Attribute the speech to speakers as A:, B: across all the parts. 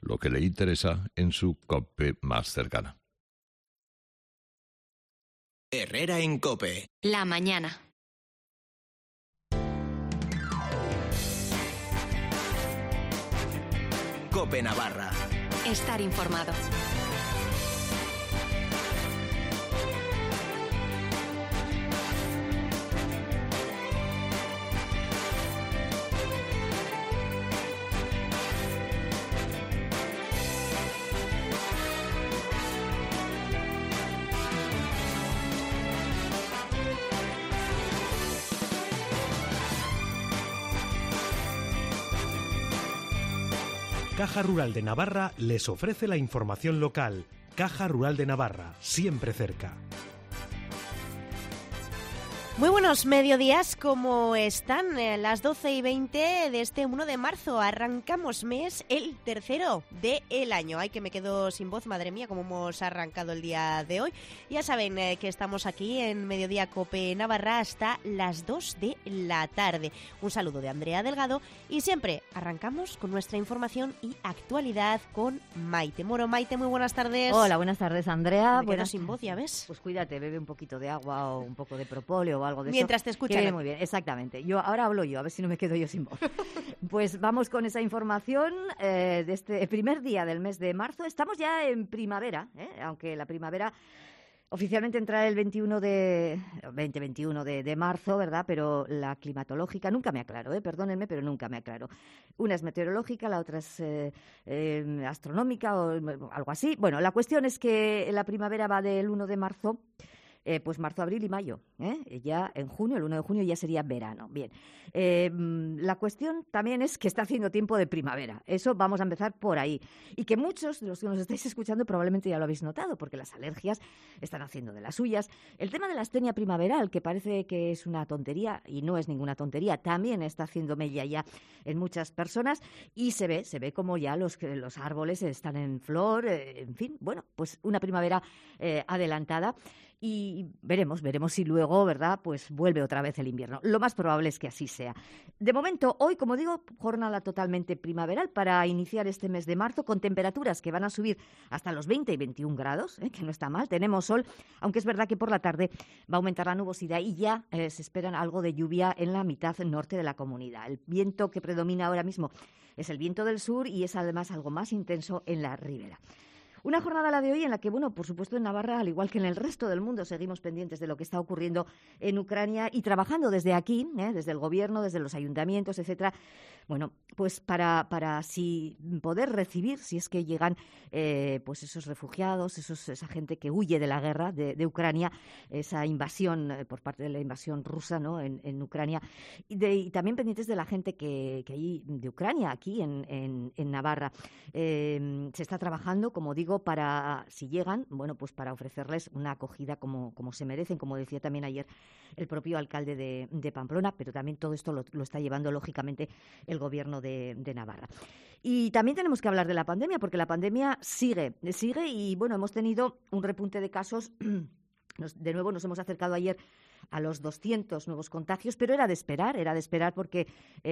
A: lo que le interesa en su COPE más cercana.
B: Herrera en COPE.
C: La mañana.
B: COPE Navarra.
C: Estar informado.
D: Caja Rural de Navarra les ofrece la información local. Caja Rural de Navarra, siempre cerca.
E: Muy buenos mediodías, ¿cómo están? Las 12:20 de este 1 de marzo. Arrancamos mes, el tercero del año. Ay, que me quedo sin voz, madre mía, cómo hemos arrancado el día de hoy. Ya saben que estamos aquí en Mediodía COPE Navarra hasta las 2 de la tarde. Un saludo de Andrea Delgado y siempre arrancamos con nuestra información y actualidad con Maite Moro. Maite, muy buenas tardes.
F: Hola, buenas tardes, Andrea.
E: Me quedo sin voz, ya ves.
F: Pues cuídate, bebe un poquito de agua o un poco de propóleo o algo de
E: mientras
F: eso.
E: Te escuchan.
F: Muy bien, exactamente. Ahora hablo yo, a ver si no me quedo yo sin voz. Pues vamos con esa información de este primer día del mes de marzo. Estamos ya en primavera, aunque la primavera oficialmente entrará el 21 de marzo, ¿verdad? Pero la climatológica, nunca me aclaro, perdónenme, pero nunca me aclaro. Una es meteorológica, la otra es astronómica o algo así. Bueno, la cuestión es que la primavera va del 1 de marzo. Pues marzo, abril y mayo. Ya en junio, el 1 de junio ya sería verano. Bien, la cuestión también es que está haciendo tiempo de primavera. Eso vamos a empezar por ahí. Y que muchos de los que nos estáis escuchando probablemente ya lo habéis notado, porque las alergias están haciendo de las suyas. El tema de la astenia primaveral, que parece que es una tontería, y no es ninguna tontería, también está haciendo mella ya en muchas personas, y se ve como ya los árboles están en flor, en fin, bueno, pues una primavera adelantada. Y veremos si luego, ¿verdad?, pues vuelve otra vez el invierno. Lo más probable es que así sea. De momento, hoy, como digo, jornada totalmente primaveral para iniciar este mes de marzo, con temperaturas que van a subir hasta los 20 y 21 grados, que no está mal. Tenemos sol, aunque es verdad que por la tarde va a aumentar la nubosidad y ya se esperan algo de lluvia en la mitad norte de la comunidad. El viento que predomina ahora mismo es el viento del sur y es además algo más intenso en la ribera. Una jornada, la de hoy, en la que, bueno, por supuesto en Navarra, al igual que en el resto del mundo, seguimos pendientes de lo que está ocurriendo en Ucrania y trabajando desde aquí, desde el gobierno, desde los ayuntamientos, etcétera, bueno, pues para así poder recibir, si es que llegan pues esos refugiados, esa gente que huye de la guerra de Ucrania, esa invasión por parte de la invasión rusa, ¿no?, en Ucrania, y también pendientes de la gente que hay de Ucrania, aquí en Navarra. Se está trabajando, como digo, para, si llegan, bueno, pues para ofrecerles una acogida como se merecen, como decía también ayer el propio alcalde de Pamplona, pero también todo esto lo está llevando, lógicamente, el gobierno de Navarra. Y también tenemos que hablar de la pandemia, porque la pandemia sigue y, bueno, hemos tenido un repunte de casos. De nuevo nos hemos acercado ayer a los 200 nuevos contagios, pero era de esperar porque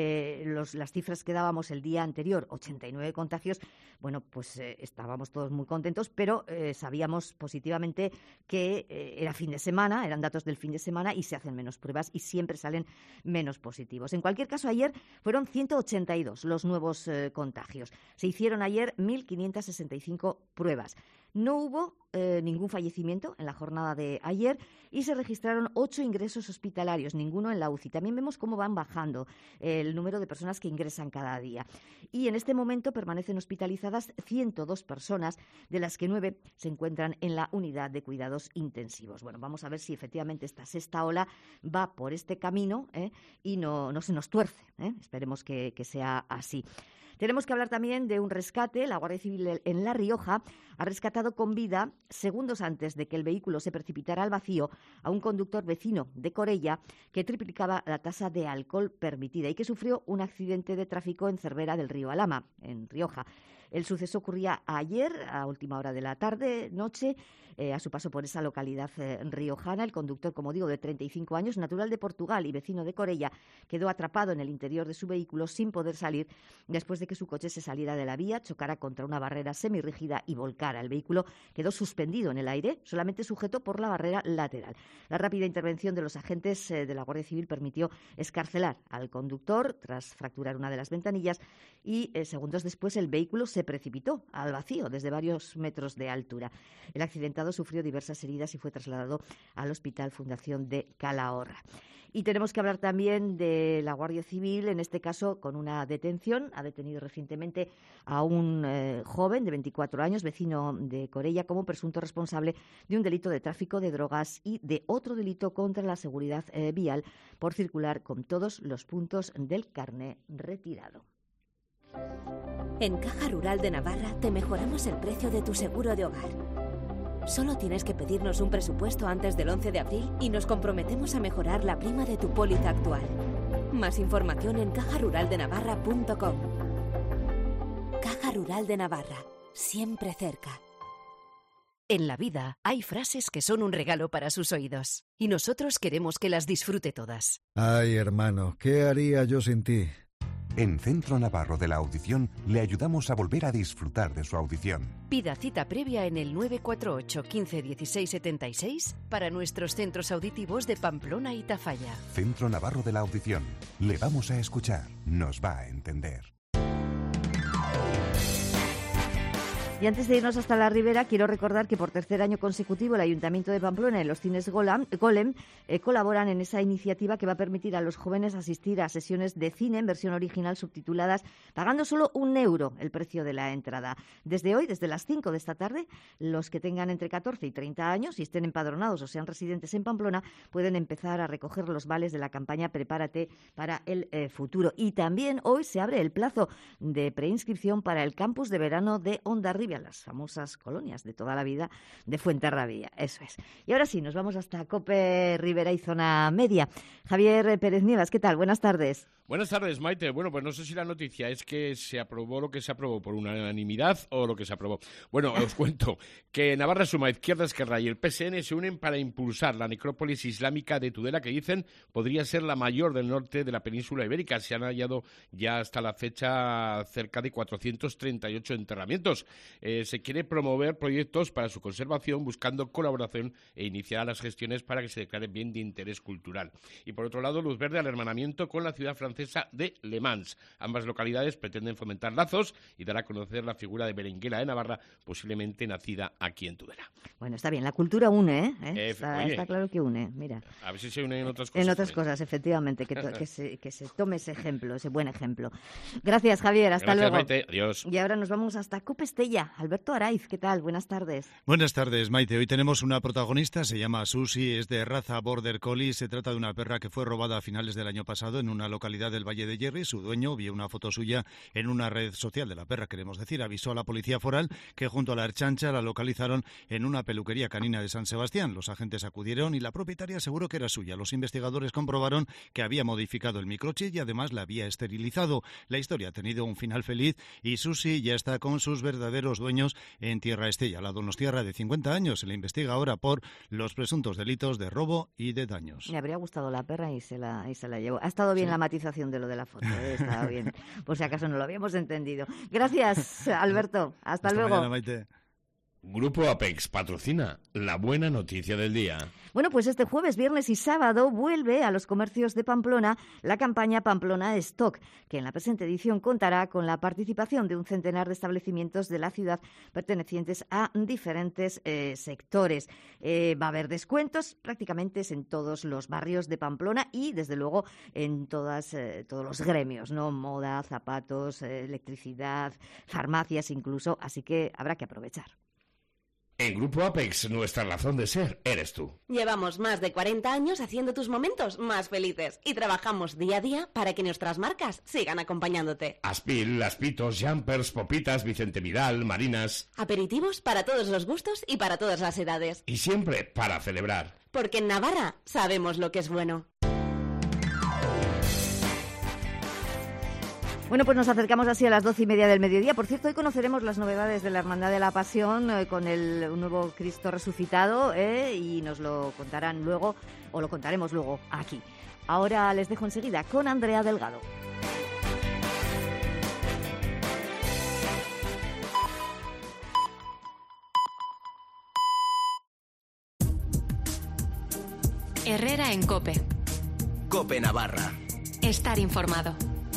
F: las cifras que dábamos el día anterior, 89 contagios, bueno, pues estábamos todos muy contentos, pero sabíamos positivamente que era fin de semana, eran datos del fin de semana y se hacen menos pruebas y siempre salen menos positivos. En cualquier caso, ayer fueron 182 los nuevos contagios. Se hicieron ayer 1.565 pruebas. No hubo ningún fallecimiento en la jornada de ayer y se registraron 8 ingresos hospitalarios, ninguno en la UCI. También vemos cómo van bajando el número de personas que ingresan cada día. Y en este momento permanecen hospitalizadas 102 personas, de las que 9 se encuentran en la unidad de cuidados intensivos. Bueno, vamos a ver si efectivamente esta sexta ola va por este camino y no se nos tuerce. Esperemos que sea así. Tenemos que hablar también de un rescate. La Guardia Civil en La Rioja ha rescatado con vida, segundos antes de que el vehículo se precipitara al vacío, a un conductor vecino de Corella que triplicaba la tasa de alcohol permitida y que sufrió un accidente de tráfico en Cervera del Río Alhama, en Rioja. El suceso ocurría ayer, a última hora de la tarde-noche, a su paso por esa localidad riojana. El conductor, como digo, de 35 años, natural de Portugal y vecino de Corella, quedó atrapado en el interior de su vehículo sin poder salir después de que su coche se saliera de la vía, chocara contra una barrera semirrígida y volcara. El vehículo quedó suspendido en el aire, solamente sujeto por la barrera lateral. La rápida intervención de los agentes de la Guardia Civil permitió escarcelar al conductor tras fracturar una de las ventanillas y segundos después el vehículo se precipitó al vacío desde varios metros de altura. El accidentado sufrió diversas heridas y fue trasladado al Hospital Fundación de Calahorra. Y tenemos que hablar también de la Guardia Civil, en este caso con una detención. Ha detenido recientemente a un joven de 24 años, vecino de Corella, como presunto responsable de un delito de tráfico de drogas y de otro delito contra la seguridad vial por circular con todos los puntos del carné retirado.
C: En Caja Rural de Navarra te mejoramos el precio de tu seguro de hogar. Solo tienes que pedirnos un presupuesto antes del 11 de abril y nos comprometemos a mejorar la prima de tu póliza actual. Más información en cajaruraldenavarra.com. Caja Rural de Navarra, siempre cerca. En la vida hay frases que son un regalo para sus oídos y nosotros queremos que las disfrute todas.
G: Ay, hermano, ¿qué haría yo sin ti?
H: En Centro Navarro de la Audición le ayudamos a volver a disfrutar de su audición.
C: Pida cita previa en el 948 15 16 76 para nuestros centros auditivos de Pamplona y Tafalla.
H: Centro Navarro de la Audición. Le vamos a escuchar. Nos va a entender.
F: Y antes de irnos hasta la Ribera, quiero recordar que por tercer año consecutivo el Ayuntamiento de Pamplona y los cines Golem colaboran en esa iniciativa que va a permitir a los jóvenes asistir a sesiones de cine en versión original subtituladas, pagando solo €1 el precio de la entrada. Desde hoy, desde las 5 de esta tarde, los que tengan entre 14 y 30 años y estén empadronados o sean residentes en Pamplona pueden empezar a recoger los vales de la campaña Prepárate para el futuro. Y también hoy se abre el plazo de preinscripción para el campus de verano de Hondarribia, las famosas colonias de toda la vida de Fuenterrabía, eso es. Y ahora sí, nos vamos hasta Cope Ribera y Zona Media. Javier Pérez Nievas, ¿qué tal? Buenas tardes.
I: Buenas tardes, Maite. Bueno, pues no sé si la noticia es que se aprobó lo que se aprobó por unanimidad o lo que se aprobó. Bueno, os cuento que Navarra Suma, Izquierda Esquerra y el PSN se unen para impulsar la necrópolis islámica de Tudela, que dicen podría ser la mayor del norte de la península ibérica. Se han hallado ya hasta la fecha cerca de 438 enterramientos. Se quiere promover proyectos para su conservación, buscando colaboración e iniciar las gestiones para que se declare bien de interés cultural. Y por otro lado, luz verde al hermanamiento con la ciudad francesa de Le Mans. Ambas localidades pretenden fomentar lazos y dar a conocer la figura de Berenguela de Navarra, posiblemente nacida aquí en Tudela.
F: Bueno, está bien, la cultura une, ¿eh? Está claro que une, mira.
I: A ver si se une en otras cosas.
F: En otras cosas, efectivamente, que se tome ese ejemplo, ese buen ejemplo. Gracias, Javier, hasta luego.
I: Maite, adiós.
F: Y ahora nos vamos hasta Copestella. Alberto Araiz, ¿qué tal? Buenas tardes.
J: Buenas tardes, Maite. Hoy tenemos una protagonista, se llama Susi, es de raza Border Collie. Se trata de una perra que fue robada a finales del año pasado en una localidad del Valle de Yerri. Su dueño vio una foto suya en una red social de la perra, queremos decir. Avisó a la policía foral que junto a la Erchancha la localizaron en una peluquería canina de San Sebastián. Los agentes acudieron y la propietaria aseguró que era suya. Los investigadores comprobaron que había modificado el microchip y además la había esterilizado. La historia ha tenido un final feliz y Susi ya está con sus verdaderos dueños en Tierra Estella. La donostiarra de 50 años se le investiga ahora por los presuntos delitos de robo y de daños.
F: Me habría gustado la perra y se la llevó. Ha estado bien, sí, la matización de lo de la foto, estaba bien, por si acaso no lo habíamos entendido. Gracias, Alberto. Hasta luego.
J: Mañana, Maite.
A: Grupo Apex patrocina la buena noticia del día.
F: Bueno, pues este jueves, viernes y sábado vuelve a los comercios de Pamplona la campaña Pamplona Stock, que en la presente edición contará con la participación de un centenar de establecimientos de la ciudad pertenecientes a diferentes sectores. Va a haber descuentos prácticamente en todos los barrios de Pamplona y, desde luego, en todos los gremios, ¿no? Moda, zapatos, electricidad, farmacias incluso, así que habrá que aprovechar.
A: En Grupo Apex, nuestra razón de ser eres tú.
K: Llevamos más de 40 años haciendo tus momentos más felices y trabajamos día a día para que nuestras marcas sigan acompañándote.
A: Aspil, Aspitos, Jumpers, Popitas, Vicente Vidal, Marinas.
K: Aperitivos para todos los gustos y para todas las edades.
A: Y siempre para celebrar.
K: Porque en Navarra sabemos lo que es bueno.
F: Bueno, pues nos acercamos así a las 12:30 del mediodía. Por cierto, hoy conoceremos las novedades de la Hermandad de la Pasión con un nuevo Cristo resucitado y nos lo contarán luego, o lo contaremos luego aquí. Ahora les dejo enseguida con Andrea Delgado.
L: Herrera en COPE.
B: COPE Navarra.
L: Estar informado.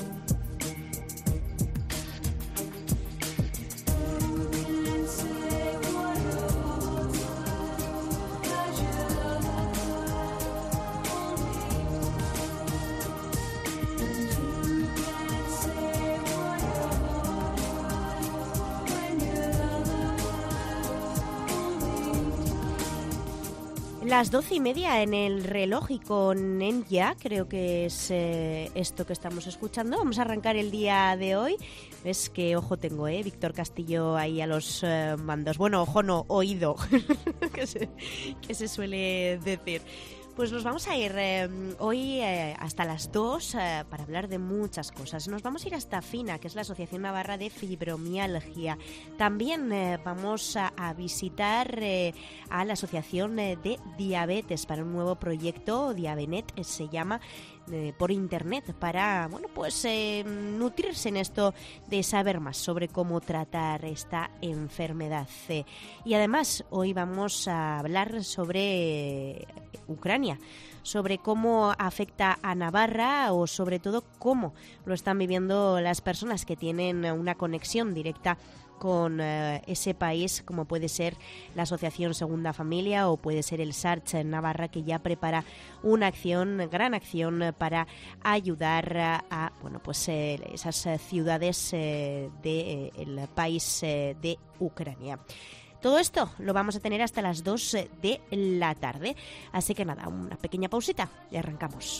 E: Las 12:30 en el reloj y con Enya, creo que es esto que estamos escuchando. Vamos a arrancar el día de hoy. Ves que ojo tengo, Víctor Castillo ahí a los mandos. Bueno, ojo no, oído, que se suele decir. Pues nos vamos a ir hoy hasta las 2 para hablar de muchas cosas. Nos vamos a ir hasta FINA, que es la Asociación Navarra de Fibromialgia. También vamos a visitar a la Asociación de Diabetes para un nuevo proyecto, Diabenet se llama, por internet, para nutrirse en esto de saber más sobre cómo tratar esta enfermedad. Y además hoy vamos a hablar sobre Ucrania, sobre cómo afecta a Navarra o sobre todo cómo lo están viviendo las personas que tienen una conexión directa con ese país, como puede ser la Asociación Segunda Familia o puede ser el SARCH en Navarra, que ya prepara una gran acción para ayudar a esas ciudades del país de Ucrania. Todo esto lo vamos a tener hasta las 2 de la tarde. Así que nada, una pequeña pausita y arrancamos.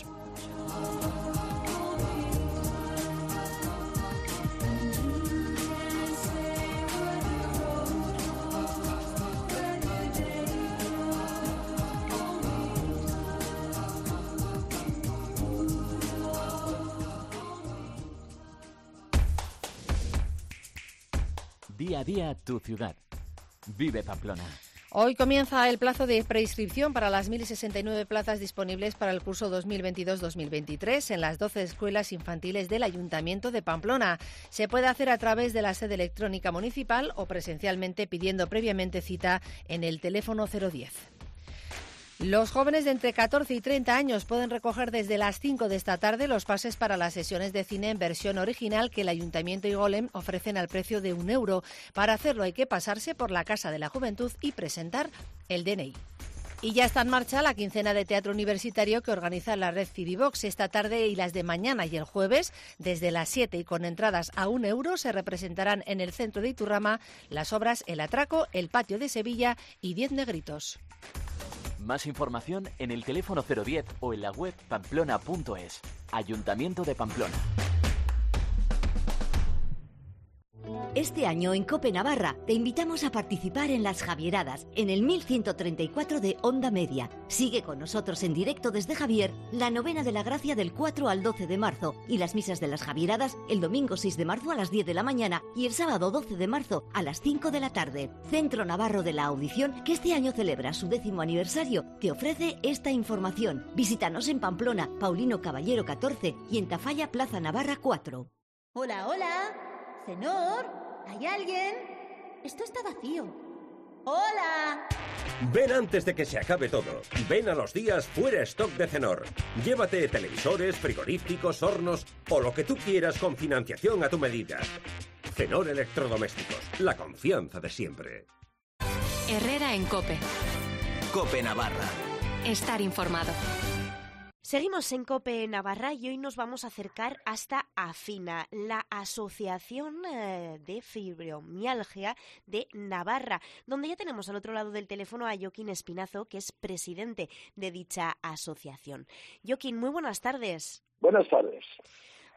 M: Día a día tu ciudad. Vive Pamplona.
N: Hoy comienza el plazo de preinscripción para las 1.069 plazas disponibles para el curso 2022-2023 en las 12 escuelas infantiles del Ayuntamiento de Pamplona. Se puede hacer a través de la sede electrónica municipal o presencialmente pidiendo previamente cita en el teléfono 010. Los jóvenes de entre 14 y 30 años pueden recoger desde las 5 de esta tarde los pases para las sesiones de cine en versión original que el Ayuntamiento y Golem ofrecen al precio de €1. Para hacerlo hay que pasarse por la Casa de la Juventud y presentar el DNI. Y ya está en marcha la quincena de teatro universitario que organiza la red Civivox. Esta tarde y las de mañana y el jueves, desde las 7 y con entradas a €1, se representarán en el centro de Iturrama las obras El Atraco, El Patio de Sevilla y 10 Negritos.
M: Más información en el teléfono 010 o en la web pamplona.es. Ayuntamiento de Pamplona.
O: Este año en COPE Navarra te invitamos a participar en las Javieradas, en el 1134 de Onda Media. Sigue con nosotros en directo desde Javier la novena de la Gracia del 4 al 12 de marzo y las misas de las Javieradas el domingo 6 de marzo a las 10 de la mañana y el sábado 12 de marzo a las 5 de la tarde. Centro Navarro de la Audición, que este año celebra su 10º aniversario, te ofrece esta información. Visítanos en Pamplona, Paulino Caballero 14 y en Tafalla, Plaza Navarra 4.
P: Hola, hola. Cenor. ¿Hay alguien? Esto está vacío. ¡Hola!
Q: Ven antes de que se acabe todo. Ven a los días fuera stock de Cenor. Llévate televisores, frigoríficos, hornos o lo que tú quieras con financiación a tu medida. Cenor Electrodomésticos, la confianza de siempre.
L: Herrera en COPE.
B: COPE Navarra.
L: Estar informado.
E: Seguimos en COPE Navarra y hoy nos vamos a acercar hasta AFINA, la Asociación de Fibromialgia de Navarra, donde ya tenemos al otro lado del teléfono a Joaquín Espinazo, que es presidente de dicha asociación. Joaquín, muy buenas tardes.
R: Buenas tardes.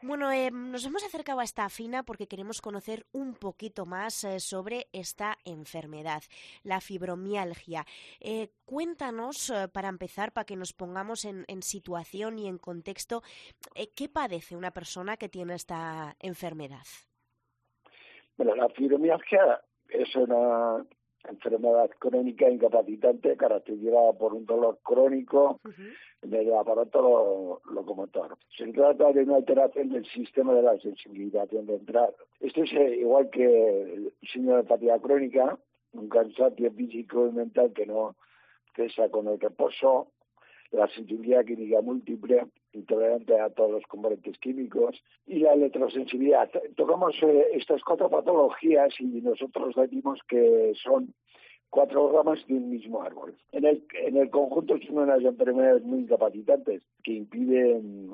E: Bueno, nos hemos acercado a esta Afina porque queremos conocer un poquito más sobre esta enfermedad, la fibromialgia. Cuéntanos, para empezar, para que nos pongamos en situación y en contexto, ¿qué padece una persona que tiene esta enfermedad?
R: Bueno, la fibromialgia es una enfermedad crónica incapacitante caracterizada por un dolor crónico del aparato locomotor. Se trata de una alteración del sistema de la sensibilización ventral. Esto es igual que el síndrome de fatiga crónica, un cansancio físico y mental que no cesa con el reposo, la sensibilidad química múltiple, intolerante a todos los componentes químicos, y la electrosensibilidad. Tocamos estas 4 patologías y nosotros decimos que son 4 ramas de un mismo árbol. En el conjunto son unas enfermedades muy incapacitantes que impiden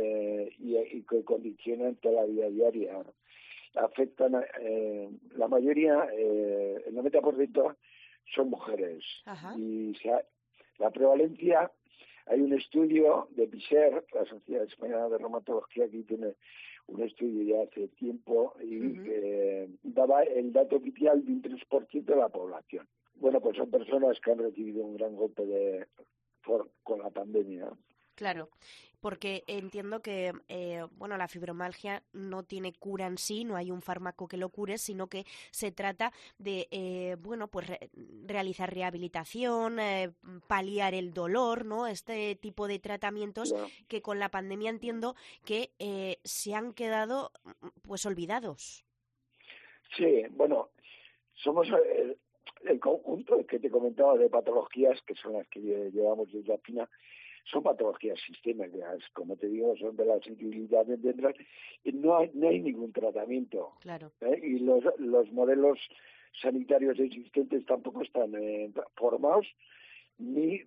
R: y que condicionan toda la vida diaria. Afectan, la mayoría, el 90% son mujeres. Ajá. Y la prevalencia, hay un estudio de PISER, la Sociedad Española de Reumatología, que tiene un estudio ya hace tiempo y que daba el dato oficial de un 3% de la población. Bueno, pues son personas que han recibido un gran golpe con la pandemia.
E: Claro, porque entiendo que la fibromialgia no tiene cura en sí, no hay un fármaco que lo cure, sino que se trata de realizar rehabilitación, paliar el dolor, ¿no? Este tipo de tratamientos que con la pandemia entiendo que se han quedado pues olvidados.
R: Sí, bueno, somos el conjunto que te comentaba de patologías, que son las que llevamos desde la Afina, son patologías sistémicas, como te digo, son de la sensibilidad ventral y no hay ningún tratamiento.
E: Claro.
R: Y los modelos sanitarios existentes tampoco están formados ni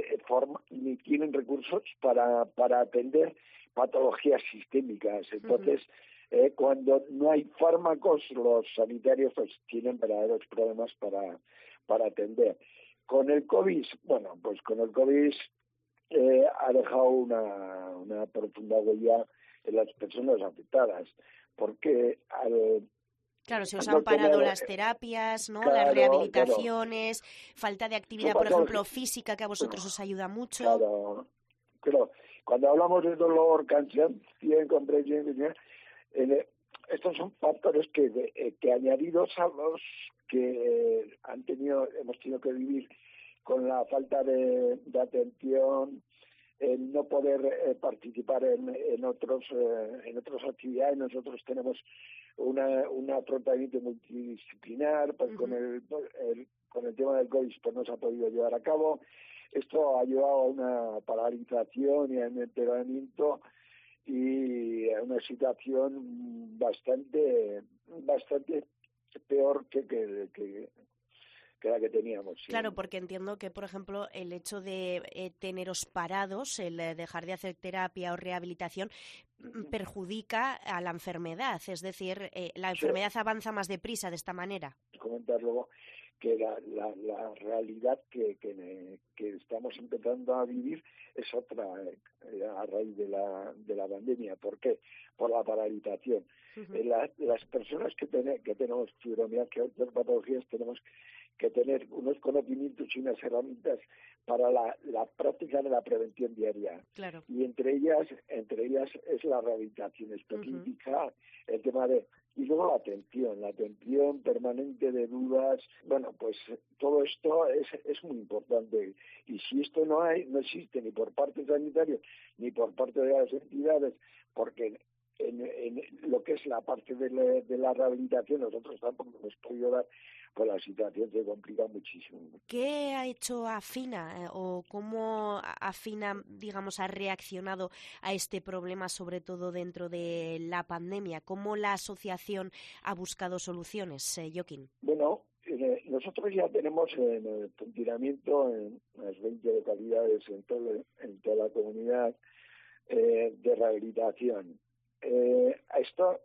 R: tienen recursos para atender patologías sistémicas. Entonces, cuando no hay fármacos, los sanitarios pues tienen verdaderos problemas para atender. Con el COVID, con el COVID ha dejado una profunda huella en las personas afectadas, porque
E: claro, se os han parado las terapias, ¿no? Las rehabilitaciones, falta de actividad, por ejemplo, física, que a vosotros os ayuda mucho.
R: Claro, pero cuando hablamos de dolor, cansancio, incomprensión, estos son factores que añadidos a los que hemos tenido que vivir con la falta de atención, el no poder participar en otras actividades. Nosotros tenemos un afrontamiento multidisciplinar, pues con el tema del COVID pues no se ha podido llevar a cabo. Esto ha llevado a una paralización y a un empeoramiento y a una situación bastante peor que la que teníamos. Sí.
E: Claro, porque entiendo que, por ejemplo, el hecho de teneros parados, el dejar de hacer terapia o rehabilitación, perjudica a la enfermedad. Es decir, la enfermedad avanza más deprisa de esta manera.
R: Comentar luego que la realidad que estamos empezando a vivir es otra a raíz de la pandemia. ¿Por qué? Por la paralización. Las personas que tenemos fibromialgia, otras patologías, tenemos que tener unos conocimientos y unas herramientas para la práctica de la prevención diaria.
E: Claro.
R: Y entre ellas es la rehabilitación específica, el tema y luego la atención permanente de dudas. Bueno, pues todo esto es muy importante. Y si esto no existe ni por parte sanitaria ni por parte de las entidades, porque en lo que es la parte de la rehabilitación nosotros tampoco hemos podido dar, pues la situación se complica muchísimo.
E: ¿Qué ha hecho Afina o cómo Afina, digamos, ha reaccionado a este problema, sobre todo dentro de la pandemia? ¿Cómo la asociación ha buscado soluciones, Joaquín?
R: Bueno, nosotros ya tenemos en el funcionamiento en las 20 localidades en toda la comunidad de rehabilitación. Esto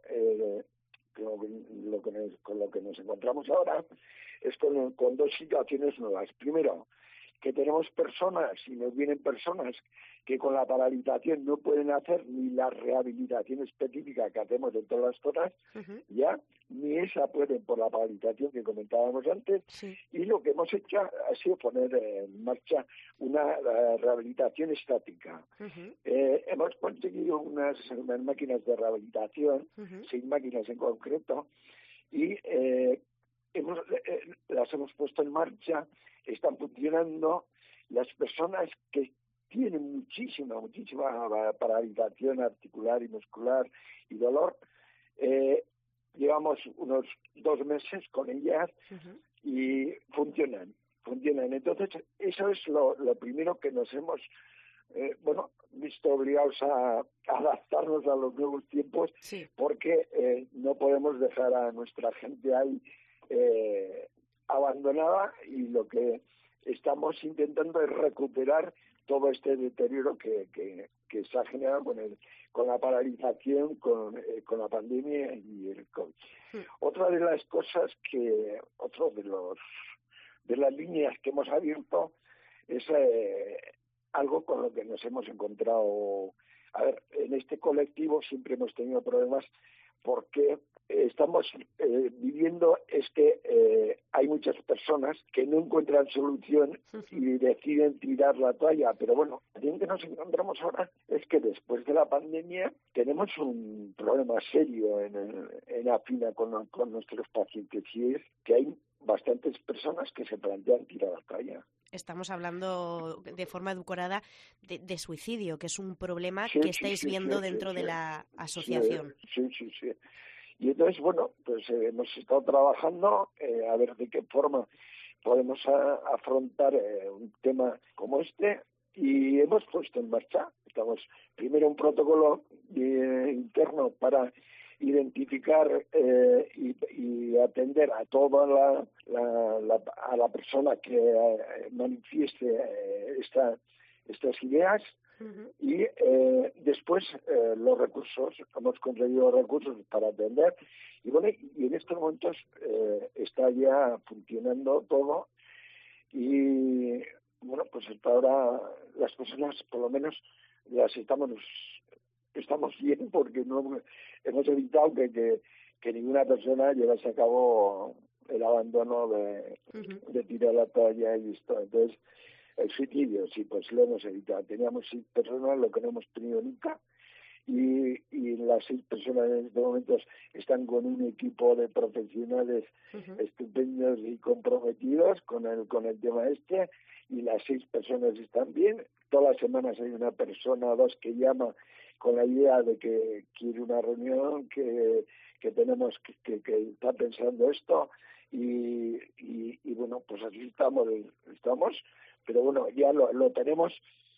R: con lo que nos encontramos ahora es con 2 situaciones nuevas. Primero, que tenemos personas, y nos vienen personas que con la paralización no pueden hacer ni la rehabilitación específica que hacemos en todas las zonas, ya ni esa pueden por la paralización que comentábamos antes, y lo que hemos hecho ha sido poner en marcha una rehabilitación estática. Hemos conseguido unas máquinas de rehabilitación, 6 máquinas en concreto, y las hemos puesto en marcha, están funcionando. Las personas que tienen muchísima paralización articular y muscular y dolor, llevamos unos 2 meses con ellas y funcionan. Entonces, eso es lo primero que nos hemos visto obligados a adaptarnos a los nuevos tiempos, porque no podemos dejar a nuestra gente ahí abandonada, y lo que estamos intentando es recuperar todo este deterioro que se ha generado con la paralización, con la pandemia y el COVID. Otra de las cosas de las líneas que hemos abierto es algo con lo que nos hemos encontrado. A ver, en este colectivo siempre hemos tenido problemas porque estamos viviendo es que hay muchas personas que no encuentran solución y deciden tirar la toalla. Pero bueno, lo que nos encontramos ahora es que después de la pandemia tenemos un problema serio en AFINA con nuestros pacientes, y es que hay bastantes personas que se plantean tirar la toalla.
E: Estamos hablando de forma edulcorada de suicidio, que es un problema que estáis viendo dentro de la asociación.
R: Sí. Y entonces, bueno, pues hemos estado trabajando a ver de qué forma podemos afrontar un tema como este, y hemos puesto en marcha. Estamos primero un protocolo interno para identificar y atender a toda la persona que manifieste estas ideas, y después los recursos. Hemos conseguido recursos para atender, y bueno, y en estos momentos está ya funcionando todo, y bueno, pues hasta ahora las personas por lo menos las estamos bien, porque no hemos evitado que ninguna persona llevase a cabo el abandono de tirar la toalla y esto. Entonces, el suicidio, sí, pues lo hemos evitado. Teníamos 6 personas, lo que no hemos tenido nunca, y las 6 personas en estos momentos están con un equipo de profesionales estupendos y comprometidos con el tema este, y las 6 personas están bien. Todas las semanas hay una persona o 2 que llama con la idea de que quiere una reunión, que tenemos que está pensando esto, y bueno, pues así estamos, pero bueno, ya lo tenemos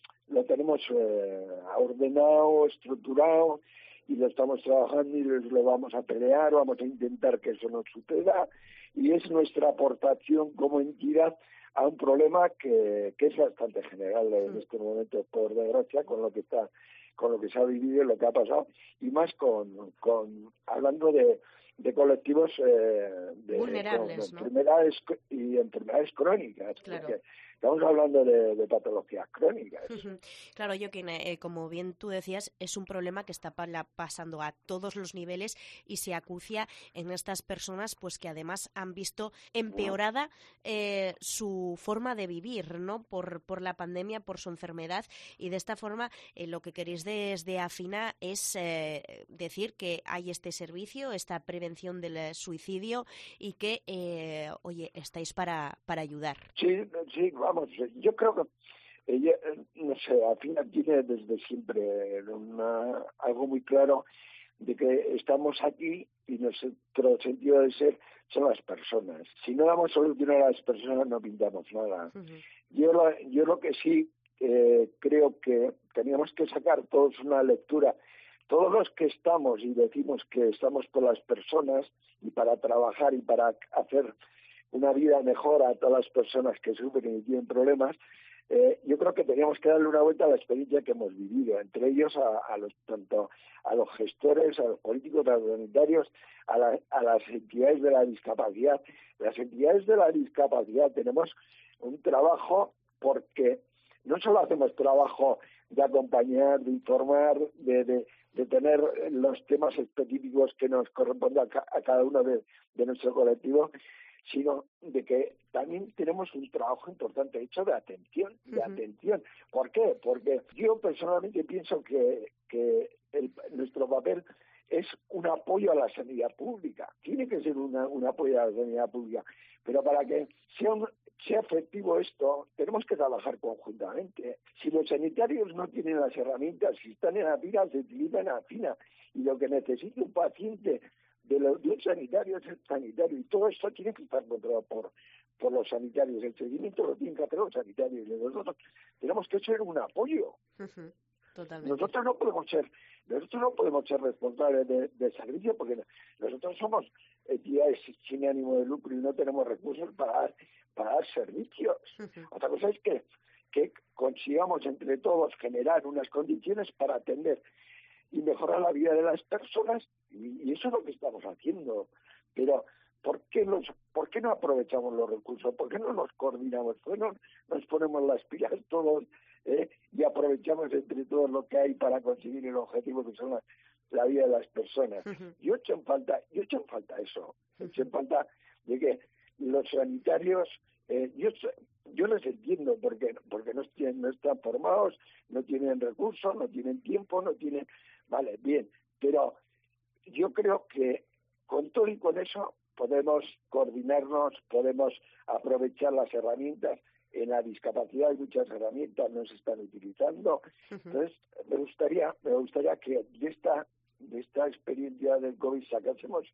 R: ordenado, estructurado, y lo estamos trabajando, y lo vamos a pelear, vamos a intentar que eso no suceda, y es nuestra aportación como entidad a un problema que es bastante general en este momento, por desgracia, con lo que se ha vivido y lo que ha pasado, y más hablando de colectivos
E: vulnerables,
R: con enfermedades crónicas, porque estamos hablando de patologías crónicas.
E: Claro, Joaquín, como bien tú decías, es un problema que está pasando a todos los niveles y se acucia en estas personas, pues que además han visto empeorada su forma de vivir, ¿no? Por la pandemia, por su enfermedad, y de esta forma lo que queréis desde AFINA es decir que hay este servicio, esta prevención del suicidio, y que, estáis para ayudar.
R: Sí, vamos, yo creo que no sé, AFINA tiene desde siempre algo muy claro de que estamos aquí, y nuestro sentido de ser son las personas. Si no damos solución a las personas, no pintamos nada. Yo lo que sí creo que teníamos que sacar todos una lectura, todos los que estamos y decimos que estamos por las personas y para trabajar y para hacer una vida mejor a todas las personas que sufren y tienen problemas, yo creo que teníamos que darle una vuelta a la experiencia que hemos vivido, entre ellos tanto a los gestores, a los políticos, a los sanitarios, a las entidades de la discapacidad. Las entidades de la discapacidad tenemos un trabajo porque no solo hacemos trabajo de acompañar, de informar, de tener los temas específicos que nos corresponden a cada uno de nuestro colectivo, sino de que también tenemos un trabajo importante hecho de atención, ¿Por qué? Porque yo personalmente pienso que nuestro papel es un apoyo a la sanidad pública. Tiene que ser un apoyo a la sanidad pública, pero para que sea efectivo esto, tenemos que trabajar conjuntamente. Si los sanitarios no tienen las herramientas, si están en la fila, se utilizan en la fila, y lo que necesita un paciente de un sanitario es el sanitario, y todo esto tiene que estar controlado por los sanitarios. El seguimiento lo tienen que hacer los sanitarios, y nosotros tenemos que ser un apoyo.
E: Totalmente.
R: Nosotros no podemos ser responsables de servicio, porque nosotros somos entidades sin ánimo de lucro y no tenemos recursos para dar servicios. Otra cosa es que consigamos entre todos generar unas condiciones para atender y mejorar la vida de las personas, y eso es lo que estamos haciendo. Pero ¿por qué no aprovechamos los recursos? ¿Por qué no nos coordinamos? ¿Por qué no nos ponemos las pilas todos y aprovechamos entre todos lo que hay para conseguir el objetivo que son la vida de las personas? Yo echo en falta eso. Echo en falta de que los sanitarios, yo les entiendo porque no están formados, no tienen recursos, no tienen tiempo, no tienen... Vale, bien, pero yo creo que con todo y con eso podemos coordinarnos, podemos aprovechar las herramientas. En la discapacidad hay muchas herramientas, no se están utilizando. Entonces, me gustaría que de esta experiencia del COVID sacásemos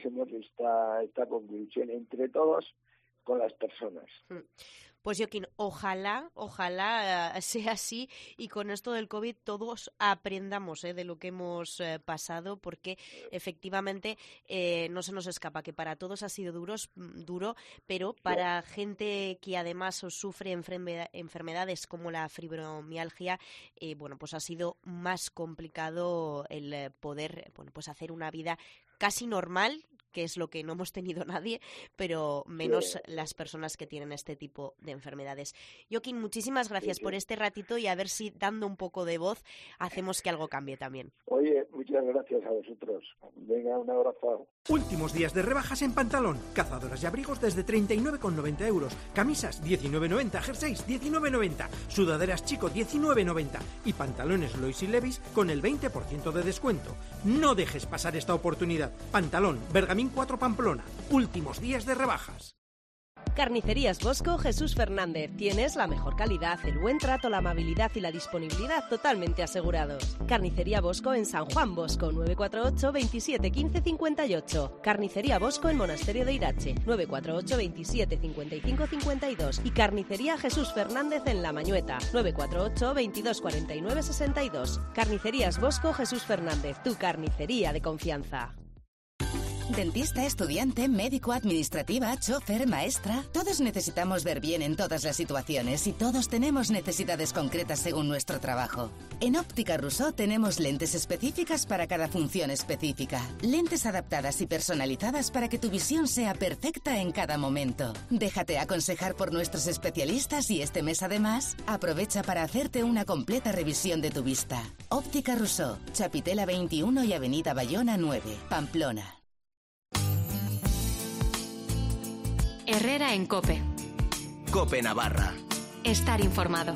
R: esta conclusión entre todos con las personas.
E: Pues Joaquín, ojalá sea así, y con esto del COVID todos aprendamos de lo que hemos pasado, porque efectivamente no se nos escapa que para todos ha sido duro, pero para gente que además sufre enfermedades como la fibromialgia, pues ha sido más complicado el poder pues hacer una vida casi normal, que es lo que no hemos tenido nadie, pero menos las personas que tienen este tipo de enfermedades. Joaquín, muchísimas gracias por este ratito, y a ver si dando un poco de voz hacemos que algo cambie también.
R: Oye, muchas gracias a vosotros. Venga, un abrazo.
S: Últimos días de rebajas en Pantalón. Cazadoras y abrigos desde 39,90 euros. Camisas 19,90. Jerseys 19,90. Sudaderas chico 19,90. Y pantalones Lois y Levis con el 20% de descuento. No dejes pasar esta oportunidad. Pantalón, Bergamín 4 Pamplona. Últimos días de rebajas.
T: Carnicerías Bosco Jesús Fernández. Tienes la mejor calidad, el buen trato, la amabilidad y la disponibilidad totalmente asegurados. Carnicería Bosco en San Juan Bosco, 948 27 15 58. Carnicería Bosco en Monasterio de Irache, 948 27 55 52. Y Carnicería Jesús Fernández en La Mañueta, 948 22 49 62. Carnicerías Bosco Jesús Fernández, tu carnicería de confianza.
U: Dentista, estudiante, médico, administrativa, chofer, maestra... Todos necesitamos ver bien en todas las situaciones, y todos tenemos necesidades concretas según nuestro trabajo. En Óptica Rousseau tenemos lentes específicas para cada función específica. Lentes adaptadas y personalizadas para que tu visión sea perfecta en cada momento. Déjate aconsejar por nuestros especialistas, y este mes además aprovecha para hacerte una completa revisión de tu vista. Óptica Rousseau, Chapitela 21 y Avenida Bayona 9, Pamplona.
L: Herrera en COPE.
B: COPE Navarra.
L: Estar informado.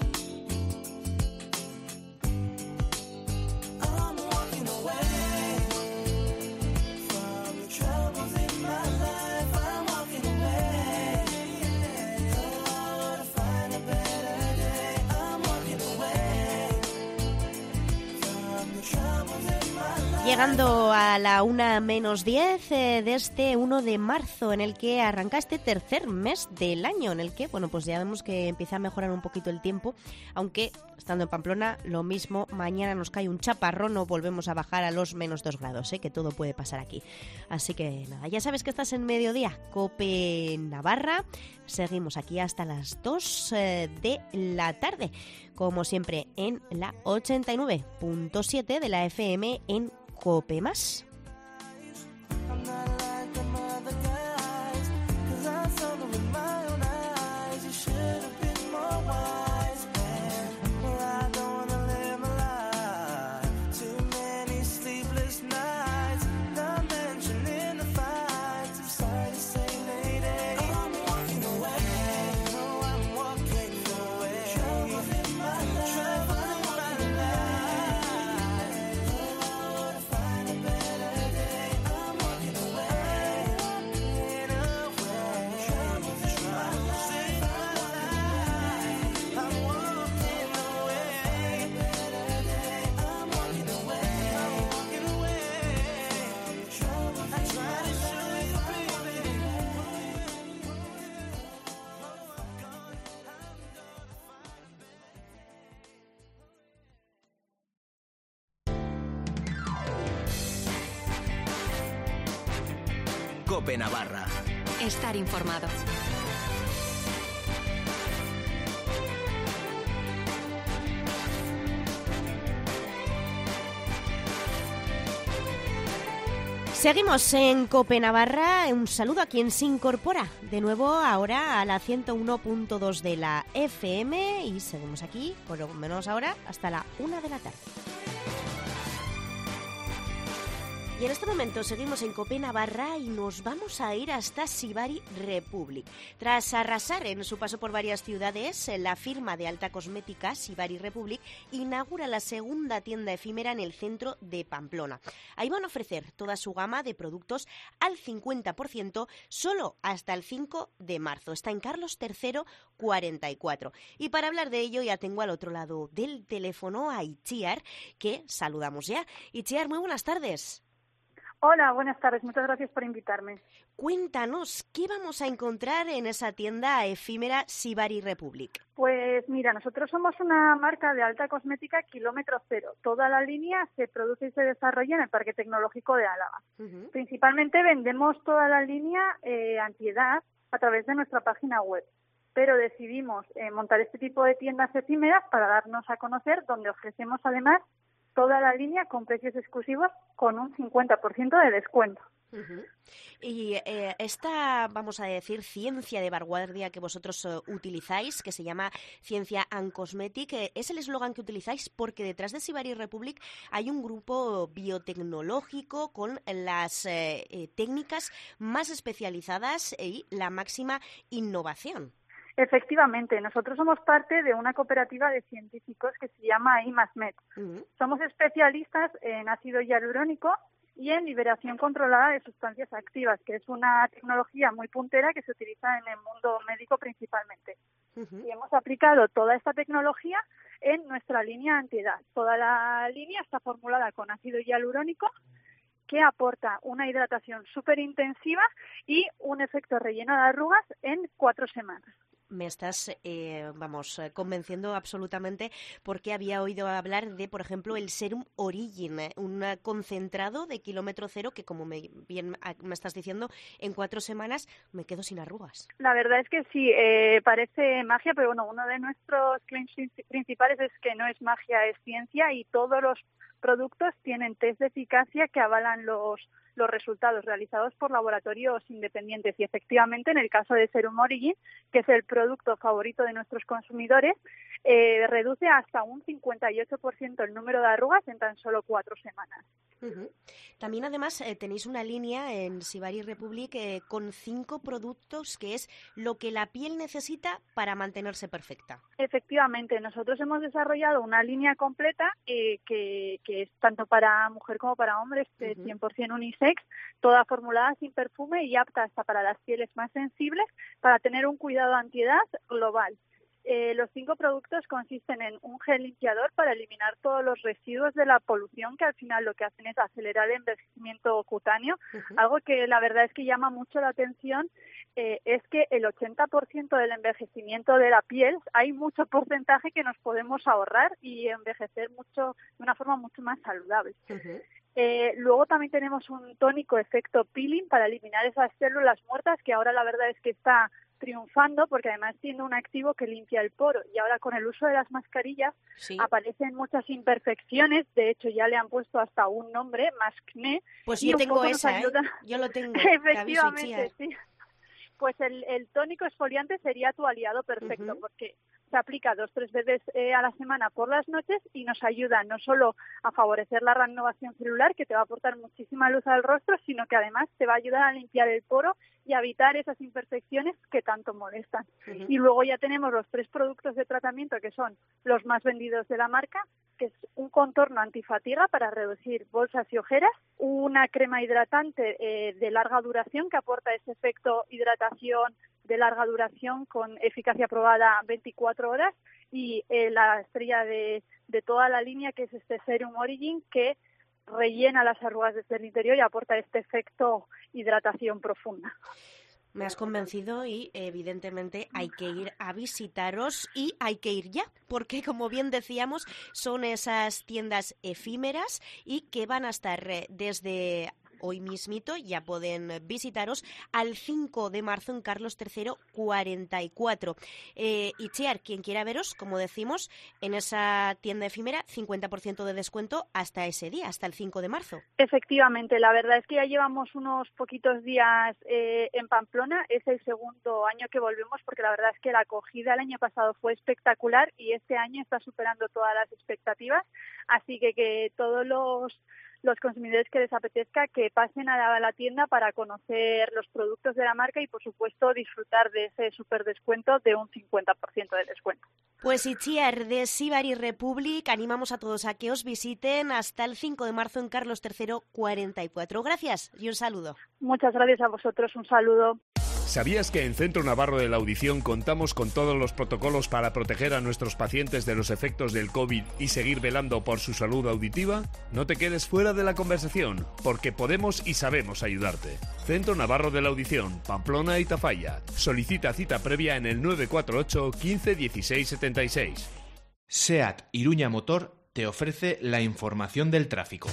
E: Llegando a la 1:10 de este 1 de marzo, en el que arranca este tercer mes del año, en el que, pues ya vemos que empieza a mejorar un poquito el tiempo, aunque estando en Pamplona, lo mismo, mañana nos cae un chaparrón o volvemos a bajar a los -2 grados, que todo puede pasar aquí. Así que nada, ya sabes que estás en Mediodía, COPE Navarra, seguimos aquí hasta las 2 de la tarde, como siempre en la 89.7 de la FM en COPE Más.
V: Cause I saw them with my own eyes. You should have been more wise.
B: Cope Navarra.
L: Estar informado.
E: Seguimos en Cope Navarra. Un saludo a quien se incorpora de nuevo ahora a la 101.2 de la FM y seguimos aquí, por lo menos ahora, hasta la 1 de la tarde. Y en este momento seguimos en Cope Navarra y nos vamos a ir hasta Sibari Republic. Tras arrasar en su paso por varias ciudades, la firma de alta cosmética Sibari Republic inaugura la segunda tienda efímera en el centro de Pamplona. Ahí van a ofrecer toda su gama de productos al 50% solo hasta el 5 de marzo. Está en Carlos III 44. Y para hablar de ello ya tengo al otro lado del teléfono a Itziar, que saludamos ya. Itziar, muy buenas tardes.
D: Hola, buenas tardes. Muchas gracias por invitarme.
E: Cuéntanos, ¿qué vamos a encontrar en esa tienda efímera Sibari Republic?
D: Pues mira, nosotros somos una marca de alta cosmética kilómetro cero. Toda la línea se produce y se desarrolla en el Parque Tecnológico de Álava. Principalmente vendemos toda la línea antiedad a través de nuestra página web. Pero decidimos montar este tipo de tiendas efímeras para darnos a conocer, donde ofrecemos además toda la línea con precios exclusivos con un 50% de descuento.
E: Y esta, vamos a decir, ciencia de vanguardia que vosotros utilizáis, que se llama Ciencia and Cosmetic, es el eslogan que utilizáis porque detrás de Sibari Republic hay un grupo biotecnológico con las técnicas más especializadas y la máxima innovación.
D: Efectivamente, nosotros somos parte de una cooperativa de científicos que se llama I+Med. Somos especialistas en ácido hialurónico y en liberación controlada de sustancias activas, que es una tecnología muy puntera que se utiliza en el mundo médico principalmente. Y hemos aplicado toda esta tecnología en nuestra línea antiedad. Toda la línea está formulada con ácido hialurónico, que aporta una hidratación súper intensiva y un efecto relleno de arrugas en 4 semanas.
E: Me estás, convenciendo absolutamente porque había oído hablar de, por ejemplo, el Serum Origin, un concentrado de kilómetro cero que, como me estás diciendo, en 4 semanas me quedo sin arrugas.
D: La verdad es que sí, parece magia, pero bueno, uno de nuestros claims principales es que no es magia, es ciencia y todos los productos tienen test de eficacia que avalan los resultados realizados por laboratorios independientes y efectivamente en el caso de Serum Origin, que es el producto favorito de nuestros consumidores, reduce hasta un 58% el número de arrugas en tan solo 4 semanas.
E: También además tenéis una línea en Sibari Republic con 5 productos que es lo que la piel necesita para mantenerse perfecta.
D: Efectivamente, nosotros hemos desarrollado una línea completa que es tanto para mujer como para hombres, 100% unisex, toda formulada sin perfume y apta hasta para las pieles más sensibles para tener un cuidado antiedad global. Los 5 productos consisten en un gel limpiador para eliminar todos los residuos de la polución que al final lo que hacen es acelerar el envejecimiento cutáneo. Algo que la verdad es que llama mucho la atención es que el 80% del envejecimiento de la piel hay mucho porcentaje que nos podemos ahorrar y envejecer mucho de una forma mucho más saludable. Luego también tenemos un tónico efecto peeling para eliminar esas células muertas que ahora la verdad es que está triunfando porque además tiene un activo que limpia el poro y ahora con el uso de las mascarillas aparecen muchas imperfecciones, de hecho ya le han puesto hasta un nombre, Maskne.
E: Pues yo tengo esa, yo lo tengo.
D: Efectivamente, sí. Pues el tónico exfoliante sería tu aliado perfecto porque se aplica 2-3 veces a la semana por las noches y nos ayuda no solo a favorecer la renovación celular, que te va a aportar muchísima luz al rostro, sino que además te va a ayudar a limpiar el poro y a evitar esas imperfecciones que tanto molestan. Y luego ya tenemos los 3 productos de tratamiento que son los más vendidos de la marca, que es un contorno antifatiga para reducir bolsas y ojeras, una crema hidratante de larga duración que aporta ese efecto hidratación de larga duración con eficacia probada 24 horas y la estrella de toda la línea que es este Serum Origin que rellena las arrugas desde el interior y aporta este efecto hidratación profunda.
E: Me has convencido y evidentemente hay que ir a visitaros y hay que ir ya, porque como bien decíamos son esas tiendas efímeras y que van a estar desde hoy mismito ya pueden visitaros, al 5 de marzo en Carlos III 44. Itziar, quien quiera veros, como decimos, en esa tienda efímera, 50% de descuento hasta ese día, hasta el 5 de marzo.
D: Efectivamente, la verdad es que ya llevamos unos poquitos días en Pamplona. Es el segundo año que volvemos, porque la verdad es que la acogida el año pasado fue espectacular y este año está superando todas las expectativas. Así que todos los consumidores que les apetezca que pasen a la tienda para conocer los productos de la marca y, por supuesto, disfrutar de ese super descuento de un 50% de descuento.
E: Pues Itziar de Sibari Republic, animamos a todos a que os visiten hasta el 5 de marzo en Carlos III 44. Gracias y un saludo.
D: Muchas gracias a vosotros, un saludo.
G: ¿Sabías que en Centro Navarro de la Audición contamos con todos los protocolos para proteger a nuestros pacientes de los efectos del COVID y seguir velando por su salud auditiva? No te quedes fuera de la conversación, porque podemos y sabemos ayudarte. Centro Navarro de la Audición, Pamplona y Tafalla. Solicita cita previa en el 948 15 16 76.
V: SEAT Iruña Motor te ofrece la información del tráfico.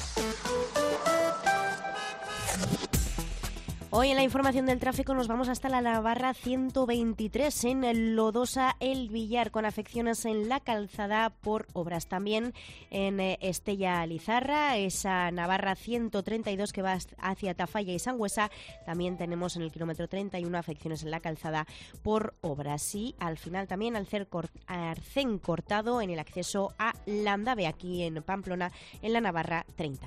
E: Hoy en la información del tráfico nos vamos hasta la Navarra 123 en Lodosa El Villar, con afecciones en la calzada por obras. También en Estella Lizarra, esa Navarra 132 que va hacia Tafalla y Sangüesa. También tenemos en el kilómetro 31 afecciones en la calzada por obras. Y al final también Arcén cortado en el acceso a Landave, aquí en Pamplona, en la Navarra 30.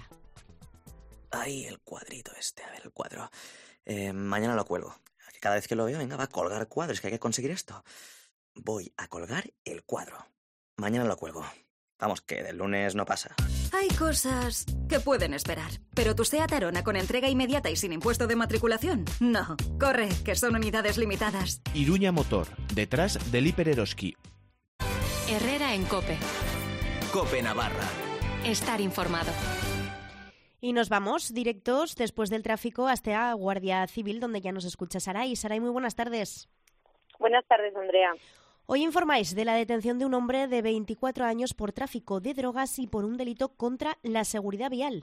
B: Ahí el cuadrito a ver el cuadro. Mañana lo cuelgo. Cada vez que lo veo, venga, va a colgar cuadros, que hay que conseguir esto. Voy a colgar el cuadro. Mañana lo cuelgo. Vamos, que del lunes no pasa.
W: Hay cosas que pueden esperar, pero tu SEAT Arona con entrega inmediata y sin impuesto de matriculación, no. Corre, que son unidades limitadas.
V: Iruña Motor, detrás del Hiper Eroski.
L: Herrera en COPE.
B: COPE Navarra.
L: Estar informado.
E: Y nos vamos directos después del tráfico hasta Guardia Civil, donde ya nos escucha Saray. Saray, muy buenas tardes.
X: Buenas tardes, Andrea.
E: Hoy informáis de la detención de un hombre de 24 años por tráfico de drogas y por un delito contra la seguridad vial.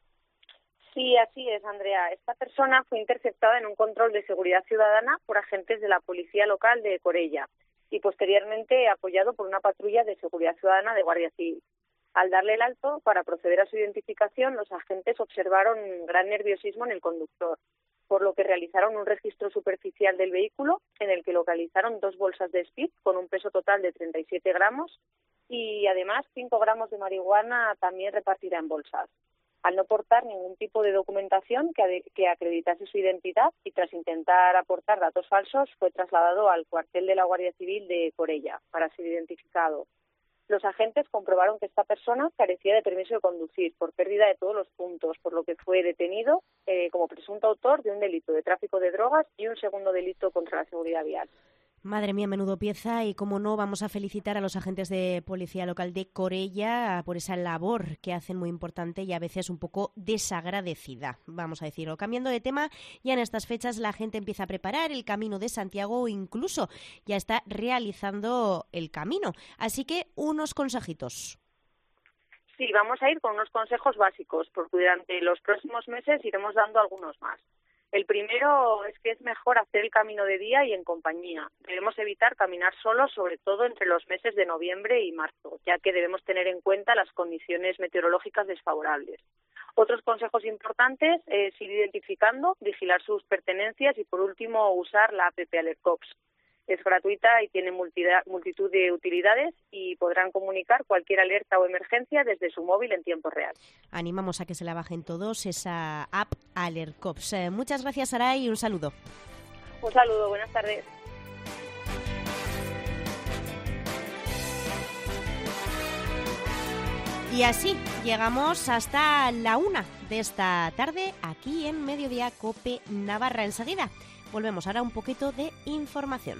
X: Sí, así es, Andrea. Esta persona fue interceptada en un control de seguridad ciudadana por agentes de la policía local de Corella y posteriormente apoyado por una patrulla de seguridad ciudadana de Guardia Civil. Al darle el alto para proceder a su identificación, los agentes observaron gran nerviosismo en el conductor, por lo que realizaron un registro superficial del vehículo en el que localizaron 2 bolsas de speed con un peso total de 37 gramos y además 5 gramos de marihuana también repartida en bolsas. Al no portar ningún tipo de documentación que acreditase su identidad y tras intentar aportar datos falsos, fue trasladado al cuartel de la Guardia Civil de Corella para ser identificado. Los agentes comprobaron que esta persona carecía de permiso de conducir por pérdida de todos los puntos, por lo que fue detenido como presunto autor de un delito de tráfico de drogas y un segundo delito contra la seguridad vial.
E: Madre mía, menudo pieza, y como no, vamos a felicitar a los agentes de policía local de Corella por esa labor que hacen muy importante y a veces un poco desagradecida, vamos a decirlo. Cambiando de tema, ya en estas fechas la gente empieza a preparar el Camino de Santiago o incluso ya está realizando el camino. Así que unos consejitos.
X: Sí, vamos a ir con unos consejos básicos, porque durante los próximos meses iremos dando algunos más. El primero es que es mejor hacer el camino de día y en compañía. Debemos evitar caminar solos, sobre todo entre los meses de noviembre y marzo, ya que debemos tener en cuenta las condiciones meteorológicas desfavorables. Otros consejos importantes es ir identificando, vigilar sus pertenencias y, por último, usar la app Alertcops. Es gratuita y tiene multitud de utilidades y podrán comunicar cualquier alerta o emergencia desde su móvil en tiempo real.
E: Animamos a que se la bajen todos, esa app Alertcops. Muchas gracias, Sara, y un saludo.
X: Un saludo, buenas tardes.
E: Y así llegamos hasta la 1 de esta tarde aquí en Mediodía COPE Navarra. Enseguida volvemos ahora un poquito de información.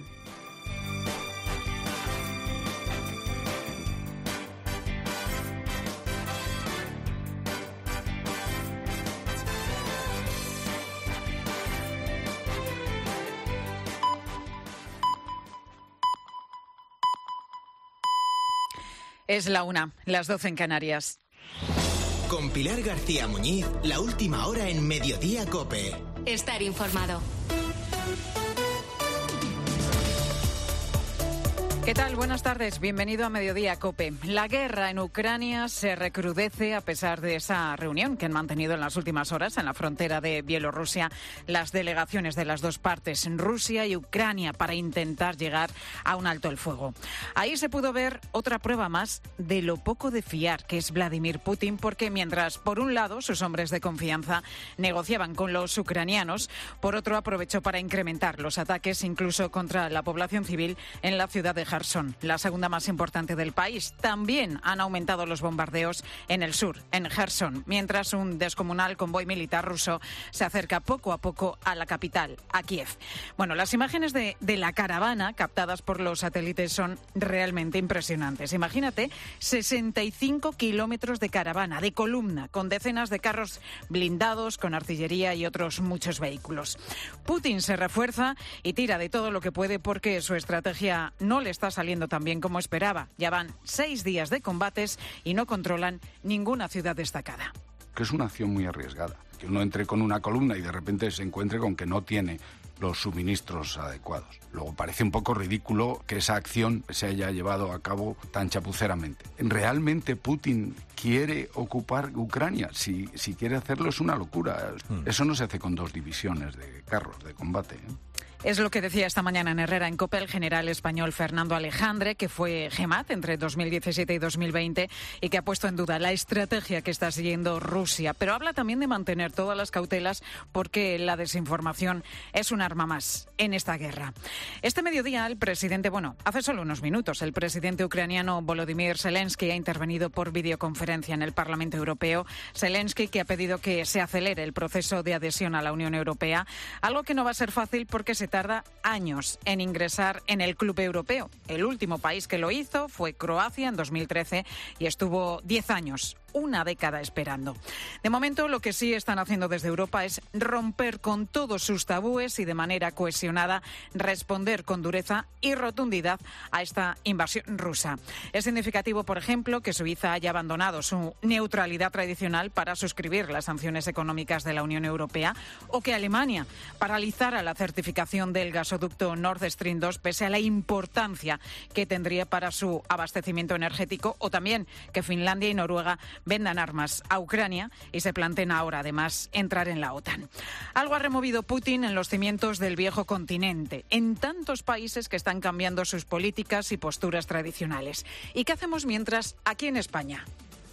Y: Es la 1, las 12 en Canarias.
C: Con Pilar García Muñiz, la última hora en Mediodía COPE.
L: Estar informado.
H: ¿Qué tal? Buenas tardes. Bienvenido a Mediodía COPE. La guerra en Ucrania se recrudece a pesar de esa reunión que han mantenido en las últimas horas en la frontera de Bielorrusia las delegaciones de las dos partes, Rusia y Ucrania, para intentar llegar a un alto el fuego. Ahí se pudo ver otra prueba más de lo poco de fiar que es Vladimir Putin, porque mientras por un lado sus hombres de confianza negociaban con los ucranianos, por otro aprovechó para incrementar los ataques incluso contra la población civil en la ciudad de Kherson, la segunda más importante del país. También han aumentado los bombardeos en el sur, en Kherson, mientras un descomunal convoy militar ruso se acerca poco a poco a la capital, a Kiev. Bueno, las imágenes de la caravana captadas por los satélites son realmente impresionantes. Imagínate, 65 kilómetros de caravana, de columna, con decenas de carros blindados, con artillería y otros muchos vehículos. Putin se refuerza y tira de todo lo que puede porque su estrategia no le está saliendo tan bien como esperaba. Ya van 6 días de combates y no controlan ninguna ciudad destacada.
I: Que es una acción muy arriesgada. Que uno entre con una columna y de repente se encuentre con que no tiene los suministros adecuados. Luego parece un poco ridículo que esa acción se haya llevado a cabo tan chapuceramente. ¿Realmente Putin quiere ocupar Ucrania? Si quiere hacerlo es una locura. Eso no se hace con 2 divisiones de carros de combate, ¿eh?
H: Es lo que decía esta mañana en Herrera en COPE el general español Fernando Alejandre, que fue GEMAT entre 2017 y 2020 y que ha puesto en duda la estrategia que está siguiendo Rusia. Pero habla también de mantener todas las cautelas porque la desinformación es un arma más en esta guerra. Este mediodía el presidente, hace solo unos minutos, el presidente ucraniano Volodymyr Zelensky ha intervenido por videoconferencia en el Parlamento Europeo. Zelensky, que ha pedido que se acelere el proceso de adhesión a la Unión Europea, algo que no va a ser fácil porque se tarda años en ingresar en el Club Europeo. El último país que lo hizo fue Croacia en 2013 y estuvo 10 años. Una década esperando. De momento, lo que sí están haciendo desde Europa es romper con todos sus tabúes y de manera cohesionada responder con dureza y rotundidad a esta invasión rusa. Es significativo, por ejemplo, que Suiza haya abandonado su neutralidad tradicional para suscribir las sanciones económicas de la Unión Europea o que Alemania paralizara la certificación del gasoducto Nord Stream 2 pese a la importancia que tendría para su abastecimiento energético, o también que Finlandia y Noruega vendan armas a Ucrania y se planteen ahora, además, entrar en la OTAN. Algo ha removido Putin en los cimientos del viejo continente, en tantos países que están cambiando sus políticas y posturas tradicionales. ¿Y qué hacemos mientras aquí en España?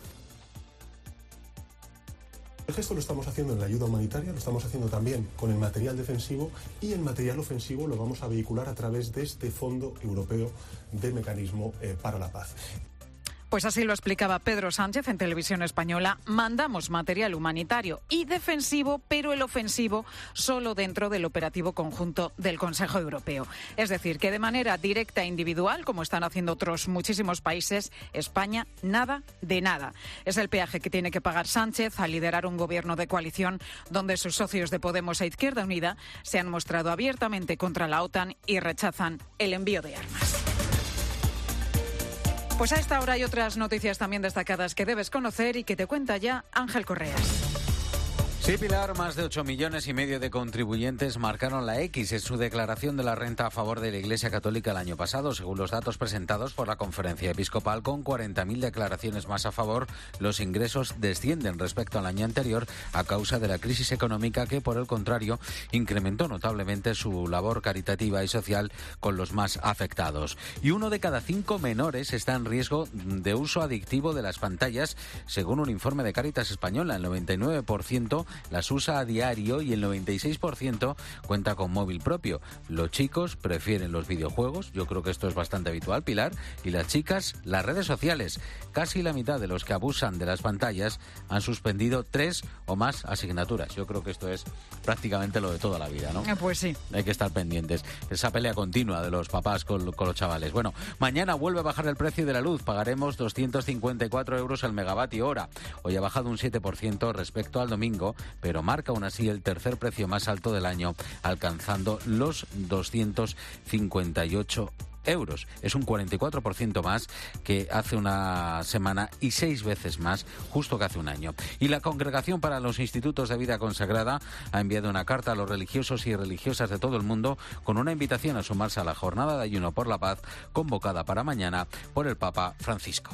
J: El gesto lo estamos haciendo en la ayuda humanitaria, lo estamos haciendo también con el material defensivo, y el material ofensivo lo vamos a vehicular a través de este Fondo Europeo de Mecanismo para la Paz.
H: Pues así lo explicaba Pedro Sánchez en Televisión Española. Mandamos material humanitario y defensivo, pero el ofensivo solo dentro del operativo conjunto del Consejo Europeo. Es decir, que de manera directa e individual, como están haciendo otros muchísimos países, España nada de nada. Es el peaje que tiene que pagar Sánchez al liderar un gobierno de coalición donde sus socios de Podemos e Izquierda Unida se han mostrado abiertamente contra la OTAN y rechazan el envío de armas. Pues a esta hora hay otras noticias también destacadas que debes conocer y que te cuenta ya Ángel Correas.
Y: Sí, Pilar, más de 8,5 millones de contribuyentes marcaron la X en su declaración de la renta a favor de la Iglesia Católica el año pasado. Según los datos presentados por la Conferencia Episcopal, con 40.000 declaraciones más a favor, los ingresos descienden respecto al año anterior a causa de la crisis económica que, por el contrario, incrementó notablemente su labor caritativa y social con los más afectados. Y 1 de cada 5 menores está en riesgo de uso adictivo de las pantallas, según un informe de Cáritas Española. El 99% las usa a diario y el 96% cuenta con móvil propio. Los chicos prefieren los videojuegos, yo creo que esto es bastante habitual, Pilar, y las chicas las redes sociales. Casi la mitad de los que abusan de las pantallas han suspendido 3 o más asignaturas. Yo creo que esto es prácticamente lo de toda la vida, ¿no?
H: Pues sí.
Y: Hay que estar pendientes. Esa pelea continua de los papás con los chavales. Bueno, mañana vuelve a bajar el precio de la luz. Pagaremos 254 euros al megavatio hora. Hoy ha bajado un 7% respecto al domingo, pero marca aún así el tercer precio más alto del año, alcanzando los 258 euros. Es un 44% más que hace una semana y 6 veces más justo que hace un año. Y la Congregación para los Institutos de Vida Consagrada ha enviado una carta a los religiosos y religiosas de todo el mundo con una invitación a sumarse a la jornada de ayuno por la paz convocada para mañana por el Papa Francisco.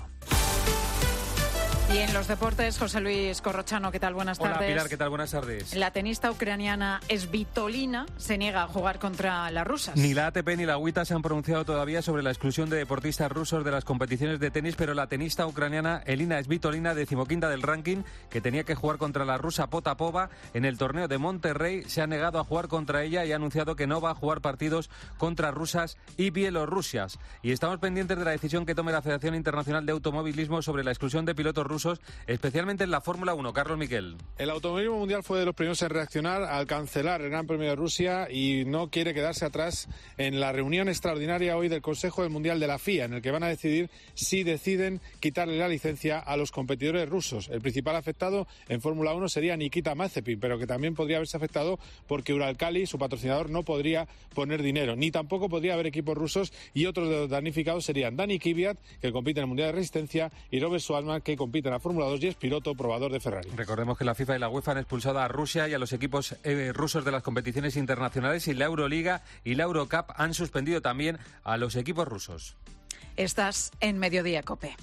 H: Y en los deportes, José Luis Corrochano, ¿qué tal? Buenas tardes.
A: Hola, Pilar, ¿qué tal? Buenas tardes.
H: La tenista ucraniana Svitolina se niega a jugar contra las rusas.
A: Ni la ATP ni la UITA se han pronunciado todavía sobre la exclusión de deportistas rusos de las competiciones de tenis, pero la tenista ucraniana Elina Svitolina, 15ª del ranking, que tenía que jugar contra la rusa Potapova en el torneo de Monterrey, se ha negado a jugar contra ella y ha anunciado que no va a jugar partidos contra rusas y bielorrusias. Y estamos pendientes de la decisión que tome la Federación Internacional de Automovilismo sobre la exclusión de pilotos rusos, especialmente en la Fórmula 1. Carlos Miquel.
F: El automovilismo mundial fue de los primeros en reaccionar al cancelar el Gran Premio de Rusia y no quiere quedarse atrás en la reunión extraordinaria hoy del Consejo del Mundial de la FIA, en el que van a decidir si deciden quitarle la licencia a los competidores rusos. El principal afectado en Fórmula 1 sería Nikita Mazepin, pero que también podría haberse afectado porque Uralkali, su patrocinador, no podría poner dinero, ni tampoco podría haber equipos rusos, y otros de los damnificados serían Dani Kvyat, que compite en el Mundial de Resistencia, y Robert Schwarzman, que compite en la Fórmula 2 y es piloto probador de Ferrari.
A: Recordemos que la FIFA y la UEFA han expulsado a Rusia y a los equipos rusos de las competiciones internacionales, y la Euroliga y la Eurocup han suspendido también a los equipos rusos.
H: Estás en Mediodía COPE.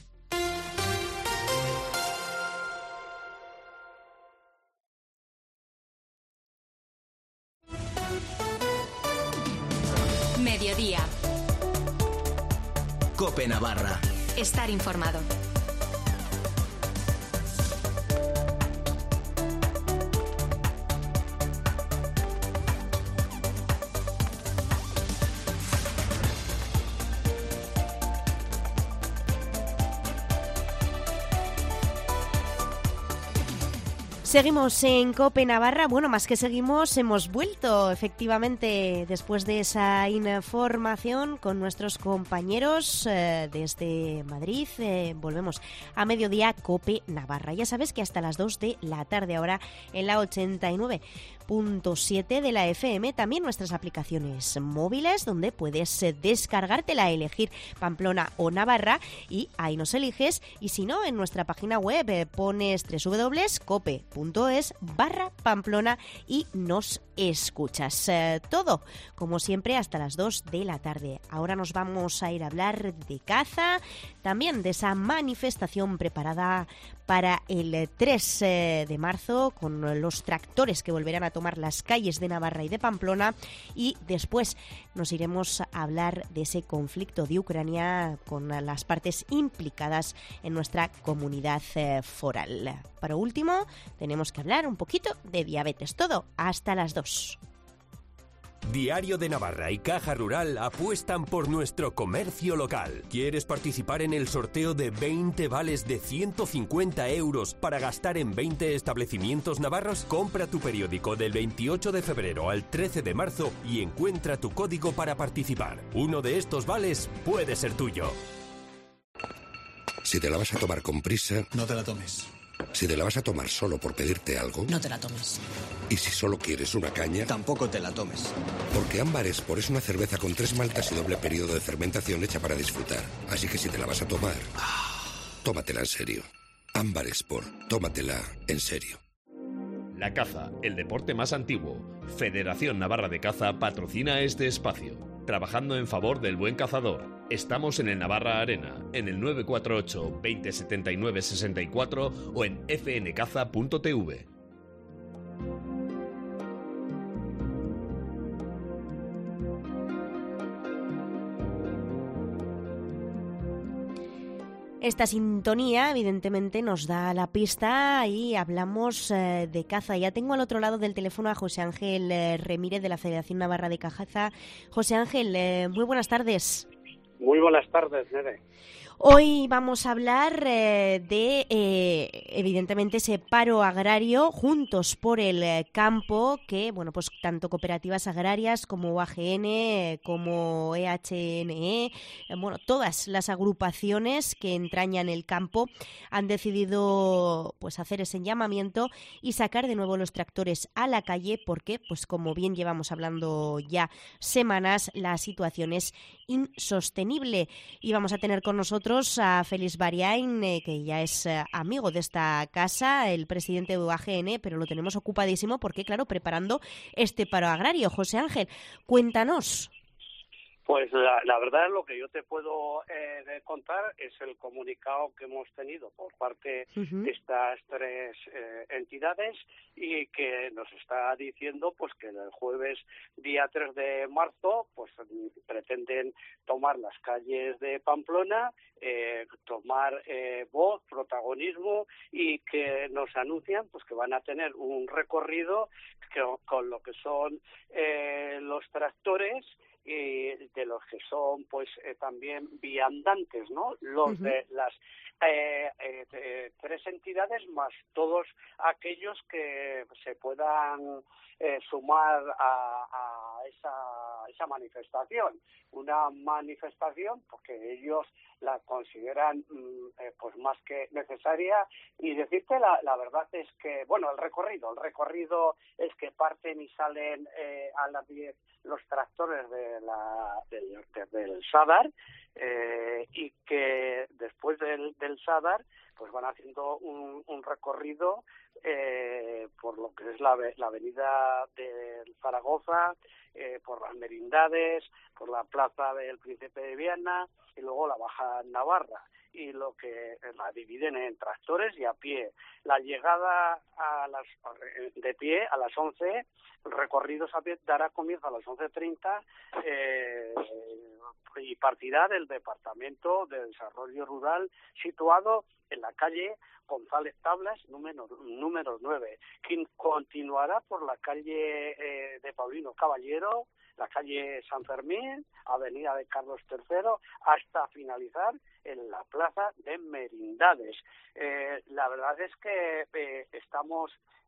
L: Mediodía.
C: COPE Navarra.
L: Estar informado.
E: Seguimos en COPE Navarra. Bueno, más que seguimos, hemos vuelto efectivamente después de esa información con nuestros compañeros desde Madrid. Volvemos a Mediodía COPE Navarra. Ya sabes que hasta las 2 de la tarde ahora en la 89.7 de la FM, también nuestras aplicaciones móviles donde puedes descargártela, elegir Pamplona o Navarra y ahí nos eliges, y si no, en nuestra página web pones www.cope.es/Pamplona y nos escuchas. Todo, como siempre, hasta las 2 de la tarde. Ahora nos vamos a ir a hablar de caza, también de esa manifestación preparada para el 3 de marzo con los tractores que volverán a tomar las calles de Navarra y de Pamplona, y después nos iremos a hablar de ese conflicto de Ucrania con las partes implicadas en nuestra comunidad foral. Para último, tenemos que hablar un poquito de diabetes. Todo hasta las 2.
K: Diario de Navarra y Caja Rural apuestan por nuestro comercio local. ¿Quieres participar en el sorteo de 20 vales de 150 euros para gastar en 20 establecimientos navarros? Compra tu periódico del 28 de febrero al 13 de marzo y encuentra tu código para participar. Uno de estos vales puede ser tuyo.
M: Si te la vas a tomar con prisa,
N: no te la tomes.
M: Si te la vas a tomar solo por pedirte algo,
N: no te la tomes.
M: Y si solo quieres una caña,
N: tampoco te la tomes.
M: Porque Ámbar Esport es una cerveza con 3 maltas y doble periodo de fermentación hecha para disfrutar. Así que si te la vas a tomar, tómatela en serio. Ámbar Esport, tómatela en serio.
G: La caza, el deporte más antiguo. Federación Navarra de Caza patrocina este espacio, trabajando en favor del buen cazador. Estamos en el Navarra Arena, en el 948 20 79 64 o en fncaza.tv.
E: Esta sintonía, evidentemente, nos da la pista y hablamos de caza. Ya tengo al otro lado del teléfono a José Ángel Remírez de la Federación Navarra de Caza. José Ángel, muy buenas tardes.
Z: Muy buenas tardes, Nere.
E: Hoy vamos a hablar evidentemente, ese paro agrario Juntos por el Campo, que, bueno, pues tanto cooperativas agrarias como UAGN, como EHNE, bueno, todas las agrupaciones que entrañan el campo han decidido, pues, hacer ese llamamiento y sacar de nuevo los tractores a la calle porque, pues, como bien llevamos hablando ya semanas, la situación es insostenible. Y vamos a tener con nosotros a Félix Bariain, que ya es amigo de esta casa, el presidente de UAGN, pero lo tenemos ocupadísimo porque, claro, preparando este paro agrario. José Ángel, cuéntanos.
N: Pues la verdad, lo que yo te puedo contar es el comunicado que hemos tenido por parte de estas tres entidades y que nos está diciendo pues que el jueves día 3 de marzo pues pretenden tomar las calles de Pamplona, tomar voz, protagonismo y que nos anuncian pues que van a tener un recorrido con lo que son los tractores y de los que son pues también viandantes, ¿no? Los de las tres entidades más todos aquellos que se puedan sumar a esa manifestación. Una manifestación porque ellos la consideran pues más que necesaria y decirte la verdad es que, bueno, el recorrido es que parten y salen a las 10 los tractores del Sadar y que después del Sadar pues van haciendo un recorrido por lo que es la avenida de Zaragoza, por las Merindades, por la plaza del Príncipe de Viana y luego la Baja Navarra, y lo que la dividen en tractores y a pie. La llegada de pie a las 11, el recorrido a pie dará comienzo a las 11:30 y partirá del Departamento de Desarrollo Rural situado en la calle González Tablas, número 9, que continuará por la calle de Paulino Caballero, la calle San Fermín, avenida de Carlos III, hasta finalizar en la plaza de Merindades. La verdad es que estamos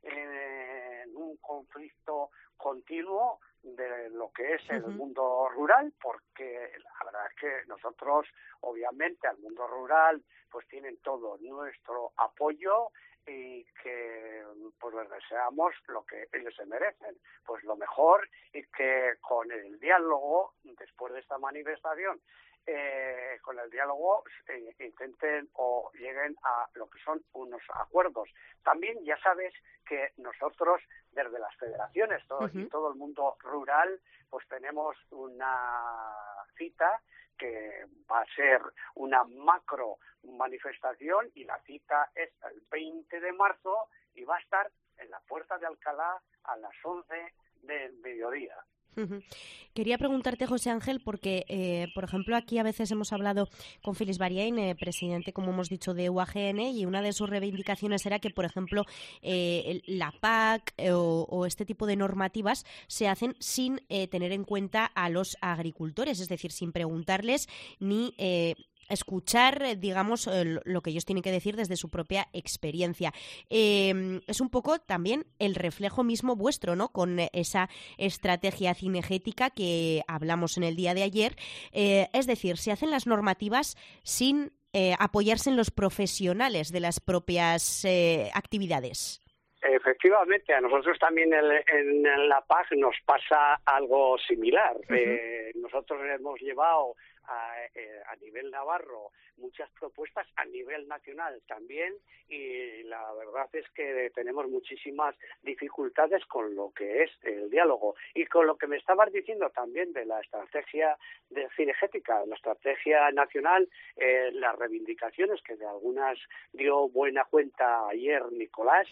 N: en un conflicto continuo de lo que es el mundo rural, porque la verdad es que nosotros, obviamente, al mundo rural, pues tienen todo nuestro apoyo y que pues les deseamos lo que ellos se merecen, pues lo mejor, y que con el diálogo, después de esta manifestación, con el diálogo intenten o lleguen a lo que son unos acuerdos. También ya sabes que nosotros desde las federaciones y todo el mundo rural pues tenemos una cita que va a ser una macro manifestación y la cita es el 20 de marzo y va a estar en la Puerta de Alcalá a las 11 del mediodía.
E: Quería preguntarte, José Ángel, porque, por ejemplo, aquí a veces hemos hablado con Félix Bariain, presidente, como hemos dicho, de UAGN, y una de sus reivindicaciones era que, por ejemplo, la PAC o este tipo de normativas se hacen sin tener en cuenta a los agricultores, es decir, sin preguntarles ni escuchar, digamos, lo que ellos tienen que decir desde su propia experiencia. Es un poco también el reflejo mismo vuestro, ¿no?, con esa estrategia cinegética que hablamos en el día de ayer. Es decir, se hacen las normativas sin apoyarse en los profesionales de las propias actividades.
N: Efectivamente, a nosotros también en la PAC nos pasa algo similar. Nosotros hemos llevado a nivel navarro muchas propuestas, a nivel nacional también, y la verdad es que tenemos muchísimas dificultades con lo que es el diálogo. Y con lo que me estabas diciendo también de la estrategia cinegética, la estrategia nacional, las reivindicaciones que de algunas dio buena cuenta ayer Nicolás,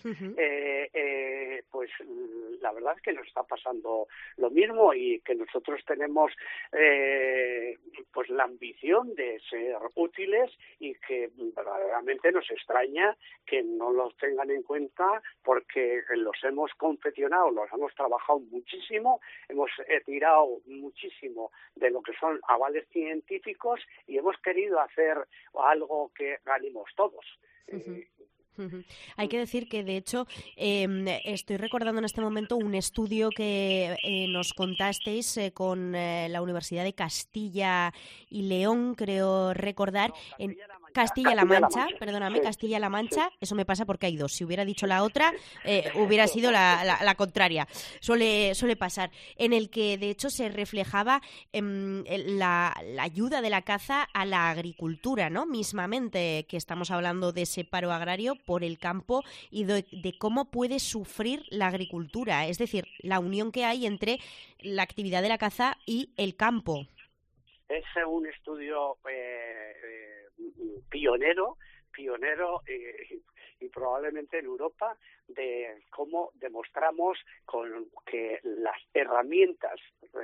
N: pues la verdad es que nos está pasando lo mismo y que nosotros tenemos pues la ambición de ser útiles y que verdaderamente nos extraña que no los tengan en cuenta porque los hemos confeccionado, los hemos trabajado muchísimo, hemos tirado muchísimo de lo que son avales científicos y hemos querido hacer algo que ganemos todos.
E: Hay que decir que, de hecho, estoy recordando en este momento un estudio que nos contasteis con la Universidad de Castilla y León, creo recordar, en Castilla-La Mancha, perdóname, Castilla-La Mancha, eso me pasa porque hay dos. Si hubiera dicho la otra, hubiera sido la contraria. Suele pasar. En el que, de hecho, se reflejaba la ayuda de la caza a la agricultura, ¿no? Mismamente, que estamos hablando de ese paro agrario por el campo y de cómo puede sufrir la agricultura. Es decir, la unión que hay entre la actividad de la caza y el campo.
N: Es un estudio pionero y probablemente en Europa de cómo demostramos con que las herramientas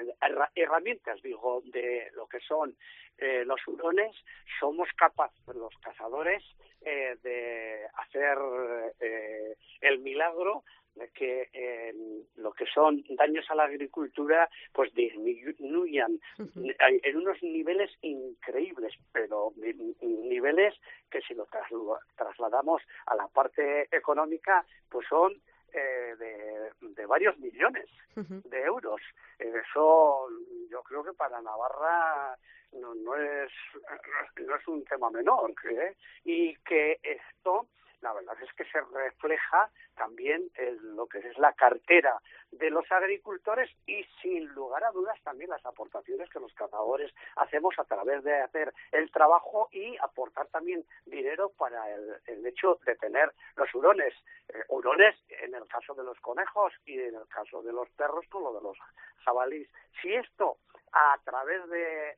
N: digo de lo que son los hurones, somos capaces los cazadores de hacer el milagro de que lo que son daños a la agricultura pues disminuyan en unos niveles increíbles, pero niveles que si lo trasladamos a la parte económica pues son de varios millones de euros. Eso yo creo que para Navarra no es un tema menor, y que esto la verdad es que se refleja también en lo que es la cartera de los agricultores y sin lugar a dudas también las aportaciones que los cazadores hacemos a través de hacer el trabajo y aportar también dinero para el hecho de tener los hurones. Hurones en el caso de los conejos y en el caso de los perros con lo de los jabalíes. Si esto a través de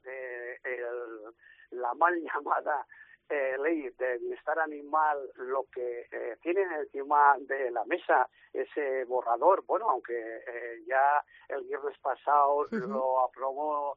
N: la mal llamada ley de bienestar animal, lo que tienen encima de la mesa ese borrador, bueno, aunque ya el viernes pasado lo aprobó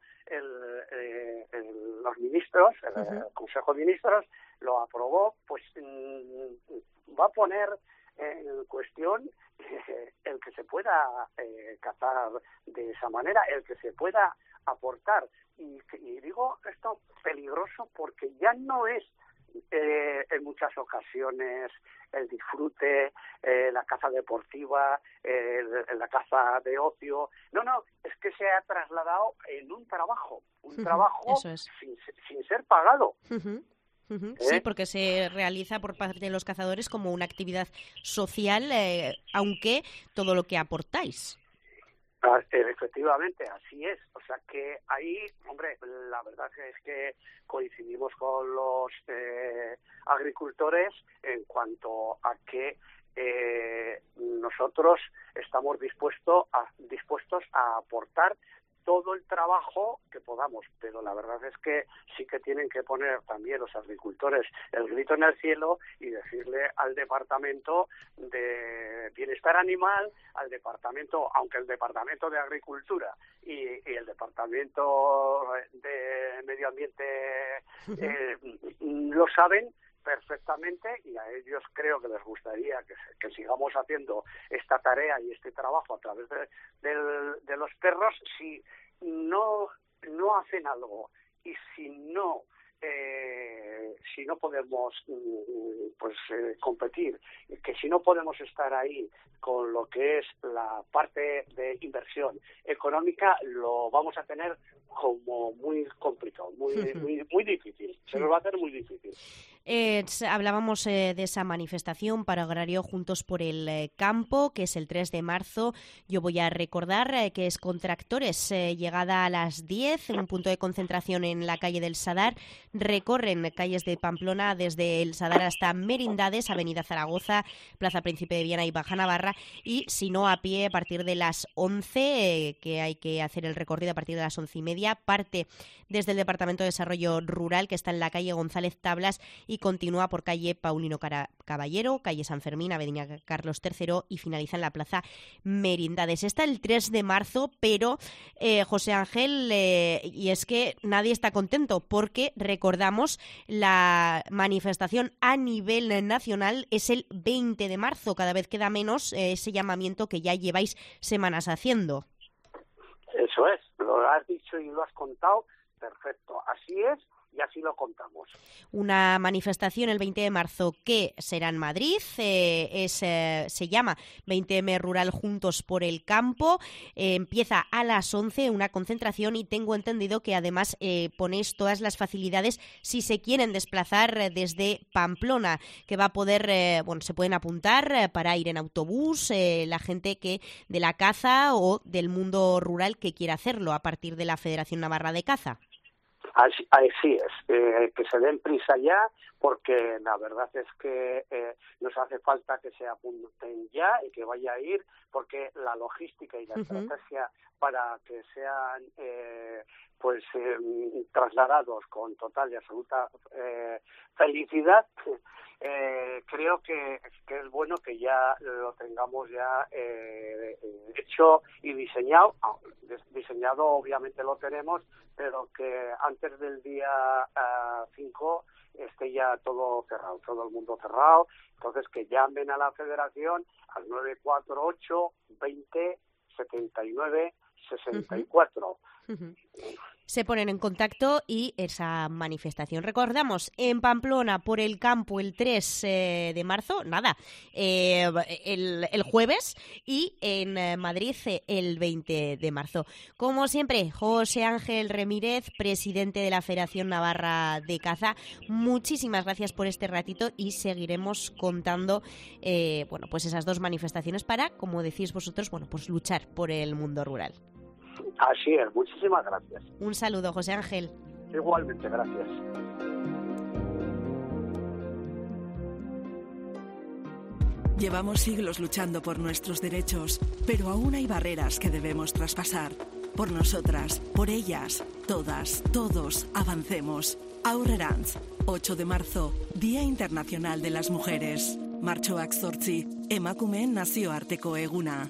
N: los ministros, el Consejo de Ministros lo aprobó, pues va a poner en cuestión el que se pueda cazar de esa manera, el que se pueda aportar. Y digo esto peligroso porque ya no es en muchas ocasiones el disfrute, la caza deportiva, la caza de ocio. No, es que se ha trasladado en un trabajo sin ser pagado.
E: Sí, porque se realiza por parte de los cazadores como una actividad social, aunque todo lo que aportáis.
N: Efectivamente, así es. O sea que ahí, hombre, la verdad es que coincidimos con los agricultores en cuanto a que nosotros estamos dispuestos a aportar todo el trabajo que podamos, pero la verdad es que sí que tienen que poner también los agricultores el grito en el cielo y decirle al Departamento de Bienestar Animal, al Departamento, aunque el Departamento de Agricultura y el Departamento de Medio Ambiente lo saben perfectamente, y a ellos creo que les gustaría que sigamos haciendo esta tarea y este trabajo a través de los perros. Si no hacen algo y si no podemos competir, que si no podemos estar ahí con lo que es la parte de inversión económica, lo vamos a tener como muy complicado, muy difícil. Se nos va a hacer muy difícil.
E: Hablábamos de esa manifestación para agrario Juntos por el Campo, que es el 3 de marzo. Yo voy a recordar que es con tractores, llegada a las 10, un punto de concentración en la calle del Sadar. Recorren calles de Pamplona desde el Sadar hasta Merindades, Avenida Zaragoza, Plaza Príncipe de Viana y Baja Navarra, y si no a pie a partir de las 11, que hay que hacer el recorrido a partir de las 11:30, parte desde el Departamento de Desarrollo Rural, que está en la calle González Tablas y continúa por calle Paulino Caballero, calle San Fermín, avenida Carlos III y finaliza en la plaza Merindades. Está el 3 de marzo, pero José Ángel, y es que nadie está contento porque recordamos la manifestación a nivel nacional es el 20 de marzo. Cada vez queda menos ese llamamiento que ya lleváis semanas haciendo.
N: Eso es, lo has dicho y lo has contado, perfecto, así es y así lo contamos.
E: Una manifestación el 20 de marzo que será en Madrid, se llama 20M Rural Juntos por el Campo, empieza a las 11, una concentración, y tengo entendido que además ponéis todas las facilidades si se quieren desplazar desde Pamplona, que va a poder, se pueden apuntar para ir en autobús, la gente que de la caza o del mundo rural que quiera hacerlo a partir de la Federación Navarra de Caza.
N: Así es, que se den prisa ya, porque la verdad es que nos hace falta que se apunten ya y que vaya a ir, porque la logística y la estrategia para que sean trasladados con total y absoluta felicidad, creo que es bueno que ya lo tengamos ya hecho y diseñado. Diseñado obviamente lo tenemos, pero que antes del día 5 esté ya todo cerrado, todo el mundo cerrado. Entonces que llamen a la Federación al 948 20 79 64.
E: Se ponen en contacto y esa manifestación, recordamos, en Pamplona por el campo el 3 de marzo, el jueves, y en Madrid el 20 de marzo. Como siempre, José Ángel Ramírez, presidente de la Federación Navarra de Caza, muchísimas gracias por este ratito y seguiremos contando esas dos manifestaciones para, como decís vosotros, luchar por el mundo rural.
N: Así es, muchísimas gracias.
E: Un saludo, José Ángel.
N: Igualmente, gracias.
O: Llevamos siglos luchando por nuestros derechos, pero aún hay barreras que debemos traspasar. Por nosotras, por ellas, todas, todos, avancemos. Aurrerantz, 8 de marzo, Día Internacional de las Mujeres. Martxoak 8, emakumeen nazioarteko eguna.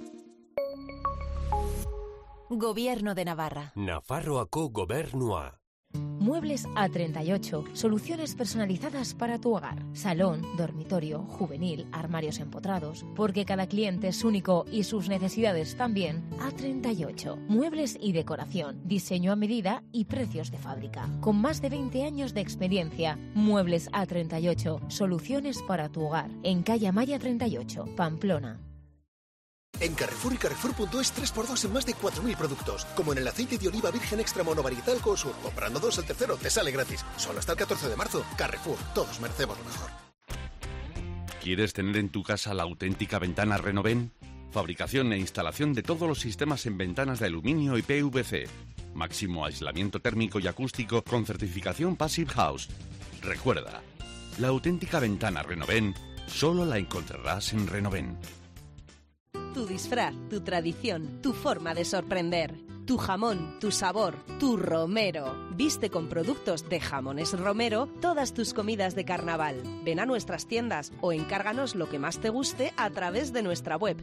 L: Gobierno de Navarra.
K: Nafarroako Gobernua.
P: Muebles A38, soluciones personalizadas para tu hogar. Salón, dormitorio, juvenil, armarios empotrados. Porque cada cliente es único y sus necesidades también. A38, muebles y decoración, diseño a medida y precios de fábrica. Con más de 20 años de experiencia, Muebles A38, soluciones para tu hogar. En calle Amaya 38, Pamplona.
Q: En Carrefour y Carrefour.es 3x2 en más de 4.000 productos, como en el aceite de oliva virgen extra monovarietал Cosur. Comprando 2, el tercero te sale gratis. Solo hasta el 14 de marzo. Carrefour, todos merecemos lo mejor.
R: ¿Quieres tener en tu casa la auténtica ventana Renoven? Fabricación e instalación de todos los sistemas en ventanas de aluminio y PVC. Máximo aislamiento térmico y acústico con certificación Passive House. Recuerda, la auténtica ventana Renoven solo la encontrarás en Renoven.
T: Tu disfraz, tu tradición, tu forma de sorprender. Tu jamón, tu sabor, tu romero. Viste con productos de Jamones Romero todas tus comidas de carnaval. Ven a nuestras tiendas o encárganos lo que más te guste a través de nuestra web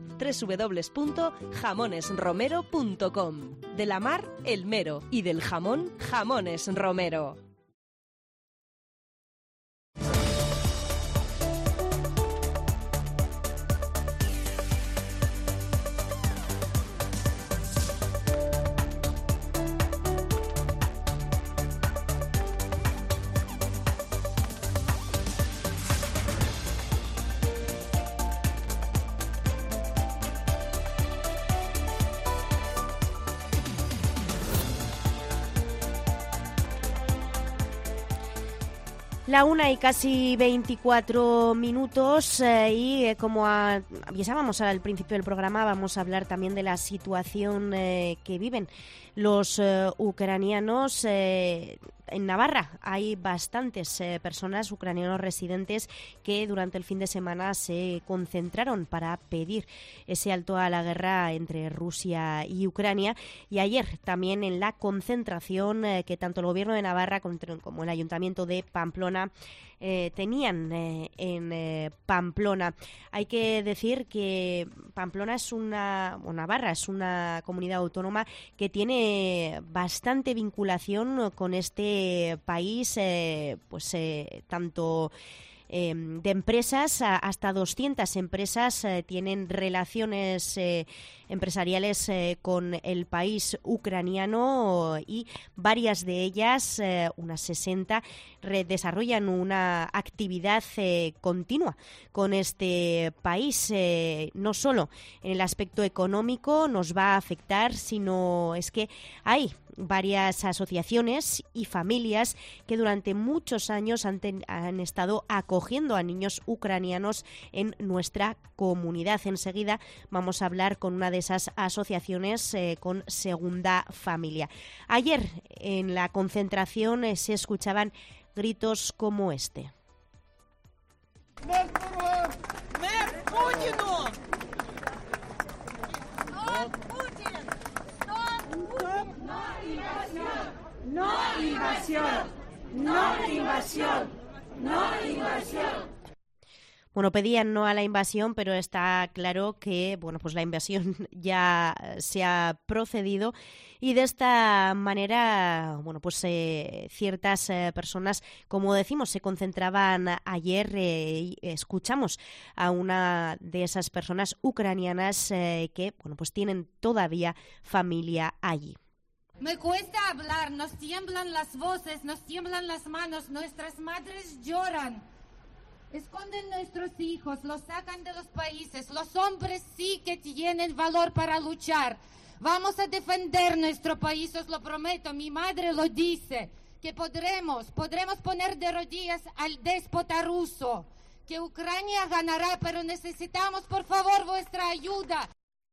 T: www.jamonesromero.com. De la mar, el mero, y del jamón, Jamones Romero.
E: La 1 y casi 24 minutos y como avisábamos al principio del programa, vamos a hablar también de la situación que viven los ucranianos. En Navarra hay bastantes personas, ucranianos residentes, que durante el fin de semana se concentraron para pedir ese alto a la guerra entre Rusia y Ucrania. Y ayer también en la concentración que tanto el Gobierno de Navarra como el Ayuntamiento de Pamplona tenían en Pamplona. Hay que decir que Pamplona Navarra es una comunidad autónoma que tiene bastante vinculación con este país, tanto de empresas, hasta 200 empresas tienen relaciones empresariales con el país ucraniano y varias de ellas, unas 60, desarrollan una actividad continua con este país. No solo en el aspecto económico nos va a afectar, sino es que hay varias asociaciones y familias que durante muchos años han estado acogiendo a niños ucranianos en nuestra comunidad. Enseguida vamos a hablar con una de esas asociaciones, con Segunda Familia. Ayer en la concentración se escuchaban gritos como este.
D: No invasión, no invasión, no invasión.
E: Bueno, pedían no a la invasión, pero está claro que la invasión ya se ha procedido y de esta manera, ciertas personas, como decimos, se concentraban ayer y escuchamos a una de esas personas ucranianas que, tienen todavía familia allí.
S: Me cuesta hablar, nos tiemblan las voces, nos tiemblan las manos, nuestras madres lloran. Esconden nuestros hijos, los sacan de los países. Los hombres sí que tienen valor para luchar. Vamos a defender nuestro país, os lo prometo. Mi madre lo dice, que podremos poner de rodillas al déspota ruso. Que Ucrania ganará, pero necesitamos, por favor, vuestra ayuda.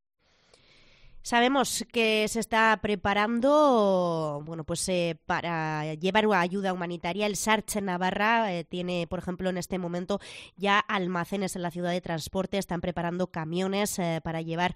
E: Sabemos que se está preparando para llevar ayuda humanitaria. El SARCH Navarra tiene, por ejemplo, en este momento ya almacenes en la ciudad de transporte. Están preparando camiones para llevar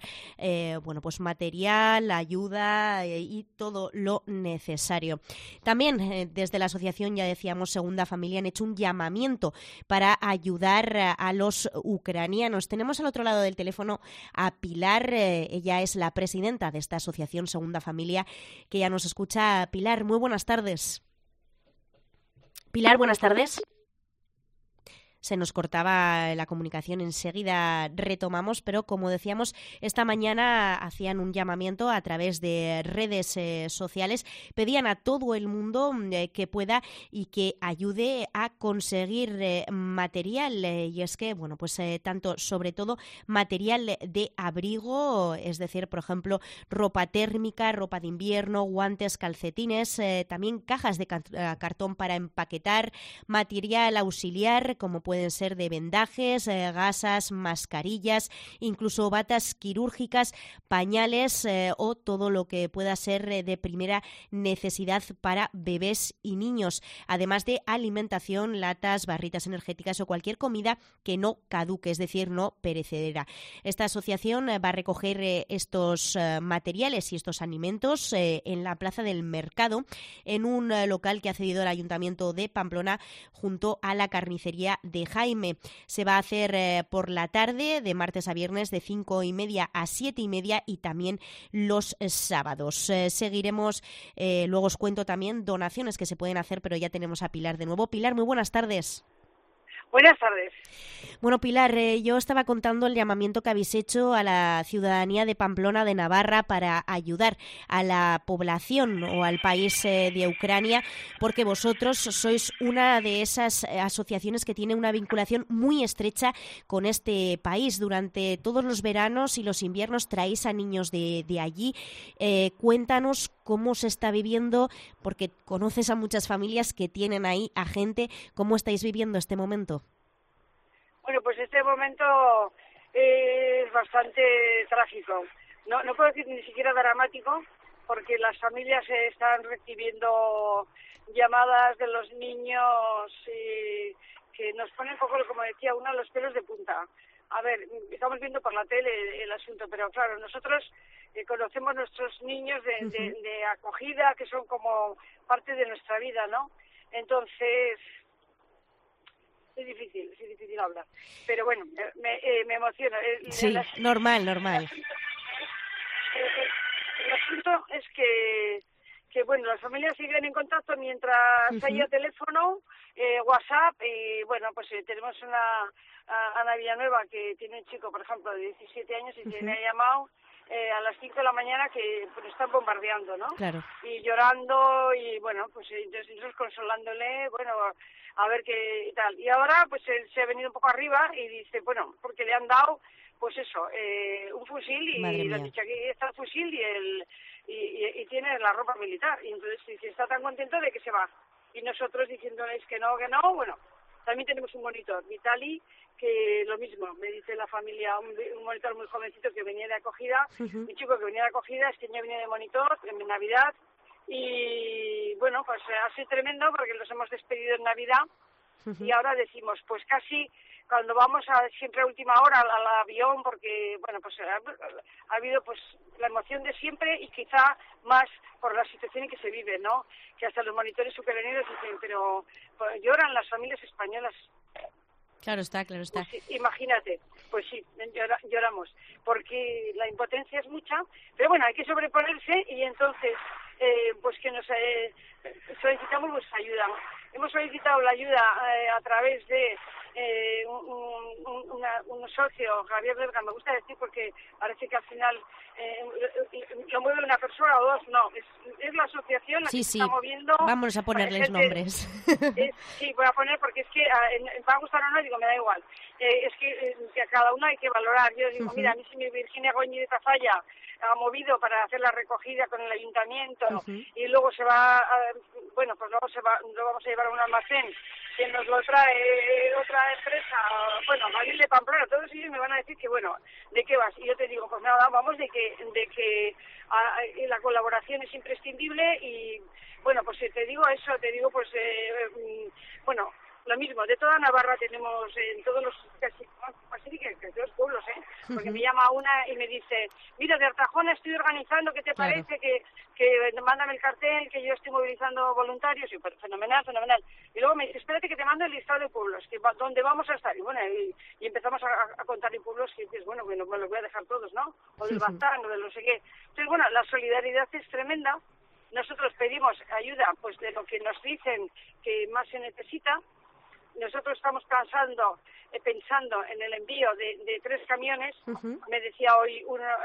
E: material, ayuda y todo lo necesario. También desde la asociación, ya decíamos, Segunda Familia, han hecho un llamamiento para ayudar a los ucranianos. Tenemos al otro lado del teléfono a Pilar. Ella es la presidenta de esta asociación Segunda Familia, que ya nos escucha. Pilar, muy buenas tardes. Pilar, buenas tardes. Se nos cortaba la comunicación, enseguida retomamos, pero como decíamos, esta mañana hacían un llamamiento a través de redes sociales, pedían a todo el mundo que pueda y que ayude a conseguir material, y es que, tanto, sobre todo, material de abrigo, es decir, por ejemplo, ropa térmica, ropa de invierno, guantes, calcetines, también cajas de cartón para empaquetar, material auxiliar, como pueden ser de vendajes, gasas, mascarillas, incluso batas quirúrgicas, pañales o todo lo que pueda ser de primera necesidad para bebés y niños, además de alimentación, latas, barritas energéticas o cualquier comida que no caduque, es decir, no perecedera. Esta asociación va a recoger estos materiales y estos alimentos en la Plaza del Mercado, en un local que ha cedido el Ayuntamiento de Pamplona junto a la carnicería de Jaime. Se va a hacer por la tarde, de martes a viernes, de 5:30 a 7:30 y también los sábados. Seguiremos, luego os cuento también donaciones que se pueden hacer, pero ya tenemos a Pilar de nuevo. Pilar, muy buenas tardes.
X: Buenas tardes.
E: Bueno, Pilar, yo estaba contando el llamamiento que habéis hecho a la ciudadanía de Pamplona, de Navarra, para ayudar a la población o al país de Ucrania, porque vosotros sois una de esas asociaciones que tiene una vinculación muy estrecha con este país. Durante todos los veranos y los inviernos traéis a niños de allí. Cuéntanos cómo se está viviendo, porque conoces a muchas familias que tienen ahí a gente. ¿Cómo estáis viviendo este momento?
X: Bueno, pues este momento es bastante trágico. No puedo decir ni siquiera dramático,
B: porque las familias están recibiendo llamadas de los niños que nos ponen un poco, como decía una, los pelos de punta. A ver, estamos viendo por la tele el asunto, pero claro, nosotros conocemos nuestros niños de acogida, que son como parte de nuestra vida, ¿no? Entonces, es difícil hablar. Pero bueno, me emociona.
E: Sí, normal.
B: El asunto es que bueno, las familias siguen en contacto mientras haya teléfono, WhatsApp, y bueno, pues tenemos Ana Villanueva, que tiene un chico, por ejemplo, de 17 años y que me ha llamado a las 5 de la mañana que pues están bombardeando, ¿no?
E: Claro.
B: Y llorando, y bueno, pues nosotros consolándole, bueno, a ver qué tal. Y ahora pues él se ha venido un poco arriba y dice, bueno, porque le han dado, pues eso, un fusil, y le han dicho, aquí está el fusil y tiene la ropa militar. Y entonces dice, está tan contento de que se va. Y nosotros diciéndoles que no, bueno, también tenemos un monitor, Vitali, que lo mismo, me dice la familia, un monitor muy jovencito que venía de acogida, un chico que venía de acogida, este año viene de monitor, en Navidad, y bueno, pues ha sido tremendo porque los hemos despedido en Navidad, y ahora decimos, pues casi cuando vamos siempre a última hora al avión, porque bueno, pues ha habido pues la emoción de siempre y quizá más por la situación en que se vive, ¿no? Que hasta los monitores ucranianos dicen, pero pues, lloran las familias españolas.
E: Claro está.
B: Pues, imagínate, pues sí, lloramos, porque la impotencia es mucha, pero bueno, hay que sobreponerse y entonces, pues que nos solicitamos vuestra ayuda. Hemos solicitado la ayuda a través de un socio, Javier Belga, me gusta decir porque parece que al final lo mueve una persona o dos, no, es la asociación la que se está moviendo.
E: Vamos a ponerles nombres.
B: Sí, voy a poner porque es que va a gustar o no, digo, me da igual. Es que a cada uno hay que valorar. Yo digo, mira, a mí si mi Virginia Goñi de Tafalla ha movido para hacer la recogida con el ayuntamiento y luego se va, bueno, pues luego lo vamos a llevar a un almacén que nos lo trae otra empresa, bueno, Madrid de Pamplona, todos ellos me van a decir que, bueno, ¿de qué vas? Y yo te digo, pues nada, vamos de que la colaboración es imprescindible y, bueno, pues te digo pues, bueno, lo mismo, de toda Navarra tenemos en todos los, casi que todos los pueblos, porque me llama una y me dice, mira, de Artajona estoy organizando, ¿qué te parece? Que mándame el cartel, que yo estoy movilizando voluntarios, y pues, fenomenal. Y luego me dice, espérate que te mando el listado de pueblos, donde vamos a estar. Y bueno, y empezamos a contar en pueblos que dices, bueno, me los voy a dejar todos, ¿no? O del Baztán, o de no sé qué. Entonces, bueno, la solidaridad es tremenda. Nosotros pedimos ayuda, pues, de lo que nos dicen que más se necesita. Nosotros estamos pensando en el envío de 3 camiones. Me decía hoy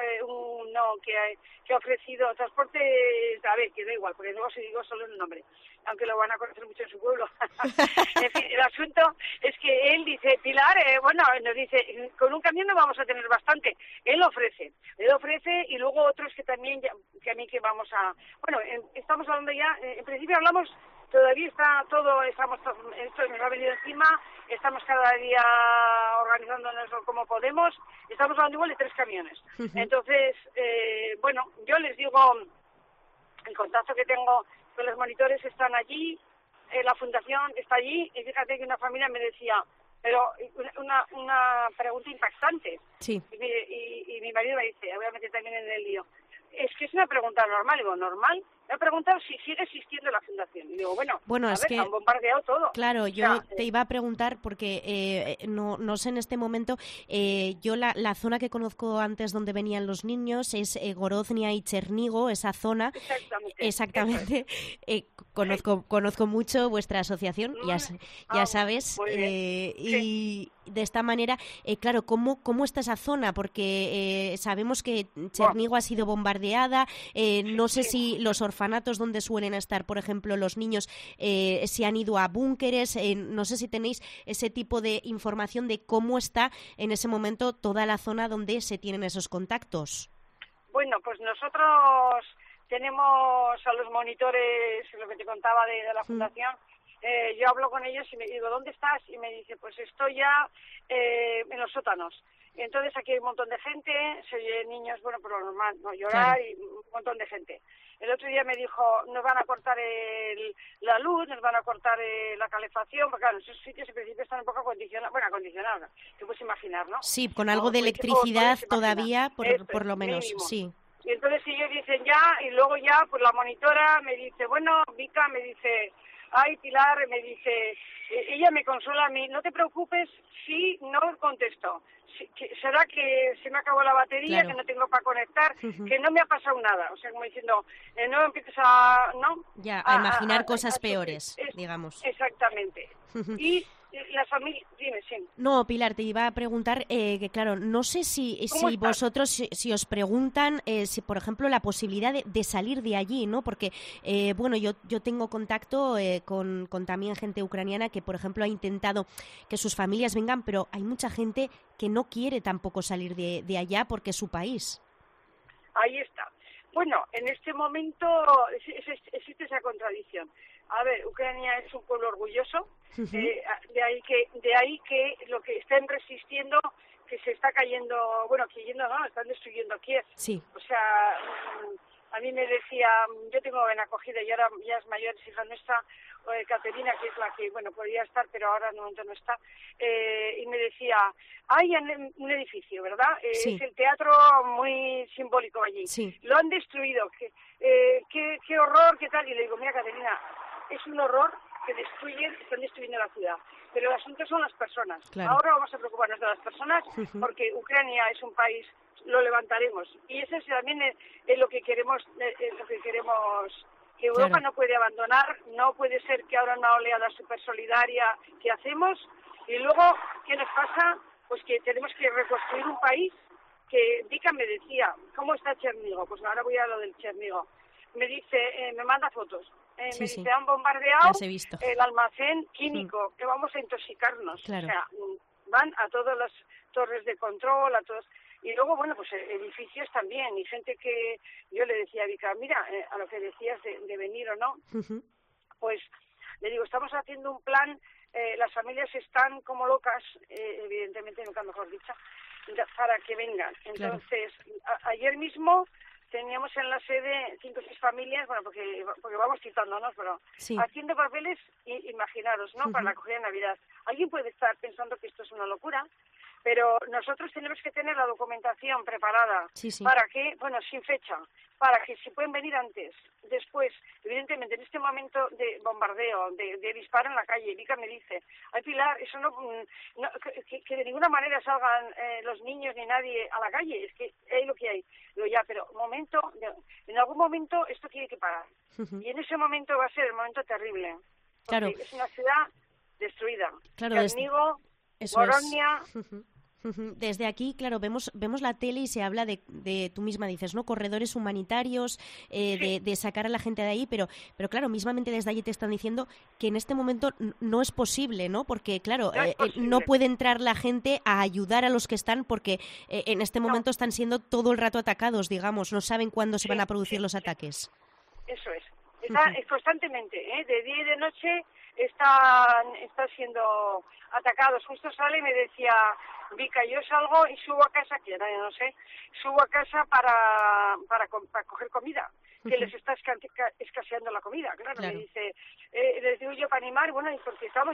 B: uno que ha ofrecido transporte, a ver, que da igual, porque luego si digo solo el nombre, aunque lo van a conocer mucho en su pueblo. En fin, el asunto es que él dice, Pilar, bueno, nos dice, con un camión no vamos a tener bastante. Él ofrece y luego otros que también, que a mí que vamos a... Bueno, estamos hablando ya, en principio hablamos... Todavía está todo, esto nos ha venido encima, estamos cada día organizándonos como podemos, estamos hablando igual de 3 camiones. Entonces, bueno, yo les digo, el contacto que tengo con los monitores están allí, la fundación está allí, y fíjate que una familia me decía, pero una pregunta impactante.
E: Sí.
B: Y mi marido me dice, voy a meter también en el lío, es que es una pregunta normal, digo, ¿normal? Me ha preguntado si sigue existiendo la fundación. Y digo, bueno,
E: es
B: ver,
E: que
B: han bombardeado todo.
E: Claro, yo te iba a preguntar porque no sé en este momento, yo la zona que conozco antes donde venían los niños es Goroznia y Chernigo, esa zona. Exactamente. Conozco mucho vuestra asociación, ya sabes, y de esta manera, claro, ¿cómo está esa zona? Porque sabemos que Chernigo ha sido bombardeada, no sé si los orfanatos donde suelen estar, por ejemplo, los niños, se han ido a búnkeres, no sé si tenéis ese tipo de información de cómo está en ese momento toda la zona donde se tienen esos contactos.
B: Bueno, pues nosotros tenemos a los monitores, lo que te contaba de la fundación, yo hablo con ellos y me digo, ¿dónde estás? Y me dice, pues estoy ya en los sótanos. Y entonces aquí hay un montón de gente, se oyen niños, bueno, por lo normal, no llorar, claro, y un montón de gente. El otro día me dijo, nos van a cortar la luz, nos van a cortar la calefacción, porque claro, esos sitios en principio están un poco acondicionados, te puedes imaginar, ¿no?
E: Sí, con algo de electricidad todavía, por lo menos,
B: mínimo.
E: Sí.
B: Y entonces ellos dicen ya, y luego ya, pues la monitora me dice, bueno, Vika, me dice, ay, Pilar, me dice, ella me consuela a mí, no te preocupes si no contesto. Será que se me acabó la batería, claro, que no tengo para conectar, que no me ha pasado nada. O sea, como diciendo, no empieces a
E: imaginar cosas peores, digamos.
B: Exactamente. Y la familia, dime, sí.
E: No, Pilar, te iba a preguntar que, claro, no sé si vosotros, si os preguntan, si por ejemplo la posibilidad de salir de allí, ¿no? Porque, bueno, yo tengo contacto con también gente ucraniana que, por ejemplo, ha intentado que sus familias vengan, pero hay mucha gente que no quiere tampoco salir de allá porque es su país.
B: Ahí está. Bueno, en este momento existe esa contradicción. A ver, Ucrania es un pueblo orgulloso, de ahí que lo que estén resistiendo, que se está cayendo, están destruyendo Kiev.
E: Sí.
B: O sea, a mí me decía, yo tengo en acogida y ahora ya es mayor, es hija nuestra, Caterina, que es la que, podría estar, pero ahora en el momento no está, y me decía, hay un edificio, ¿verdad?
E: Sí.
B: Es el teatro muy simbólico allí.
E: Sí.
B: Lo han destruido, qué horror, qué tal, y le digo, mira, Caterina, es un horror que están destruyendo la ciudad. Pero el asunto son las personas.
E: Claro.
B: Ahora vamos a preocuparnos de las personas porque Ucrania es un país, lo levantaremos. Y eso también es lo que queremos, que Europa
E: claro,
B: no puede abandonar, no puede ser que ahora una oleada súper solidaria que hacemos y luego, ¿qué nos pasa? Pues que tenemos que reconstruir un país que Vika me decía, ¿cómo está Chernigo? Pues ahora voy a lo del Chernigo. Me dice, me manda fotos.
E: Sí,
B: me
E: sí.
B: dice, han bombardeado
E: Las he visto.
B: el almacén químico, que vamos a intoxicarnos.
E: Claro.
B: O sea, van a todas las torres de control, a todos. Y luego, pues edificios también. Y gente que yo le decía a Vika, mira, a lo que decías de venir o no, pues le digo, estamos haciendo un plan, las familias están como locas, evidentemente, nunca mejor dicho, para que vengan. Entonces, ayer mismo teníamos en la sede 5 o 6 familias, porque vamos citándonos, pero
E: sí,
B: haciendo papeles, imaginaros, ¿no? Para la acogida de Navidad. Alguien puede estar pensando que esto es una locura, pero nosotros tenemos que tener la documentación preparada.
E: Sí, sí.
B: Para que, sin fecha, para que si pueden venir antes, después, evidentemente en este momento de bombardeo, de disparo en la calle, Vika me dice, ay Pilar, eso que de ninguna manera salgan los niños ni nadie a la calle, es que hay lo que hay. Digo, ya, pero en algún momento esto tiene que parar. Y en ese momento va a ser el momento terrible.
E: Claro.
B: Es una ciudad destruida.
E: Claro,
B: Chernigo,
E: eso
B: Boronia.
E: Desde aquí, claro, vemos la tele y se habla de tú misma dices, ¿no? Corredores humanitarios, de sacar a la gente de ahí, pero claro, mismamente desde allí te están diciendo que en este momento no es posible, ¿no? Porque, claro, no puede entrar la gente a ayudar a los que están porque en este momento están siendo todo el rato atacados, digamos, no saben cuándo se van a producir los ataques.
B: Eso es. Está constantemente, de día y de noche están siendo atacados. Justo sale y me decía, Vika, yo salgo y subo a casa, que ya no sé, subo a casa para coger comida, que les está escaseando la comida, claro. Me dice, les digo yo para animar, y porque estamos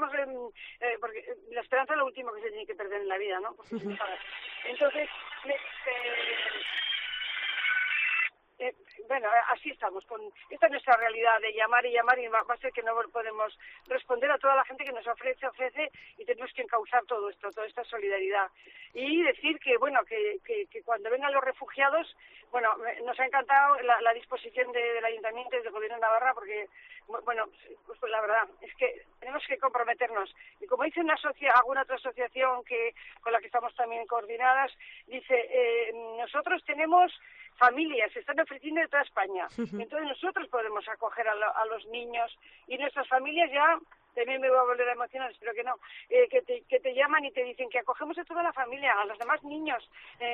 B: porque la esperanza es lo último que se tiene que perder en la vida, ¿no? Entonces, me dice... así estamos. Esta es nuestra realidad de llamar y va a ser que no podemos responder a toda la gente que nos ofrece y tenemos que encauzar todo esto, toda esta solidaridad. Y decir que cuando vengan los refugiados, nos ha encantado la disposición del Ayuntamiento y del Gobierno de Navarra porque, pues la verdad, es que tenemos que comprometernos. Y como dice alguna otra asociación con la que estamos también coordinadas, dice, nosotros tenemos familias, se están ofreciendo de toda España. Entonces nosotros podemos acoger a los niños y nuestras familias ya también me voy a volver a emocionar, espero que no, que te llaman y te dicen que acogemos a toda la familia, a los demás niños,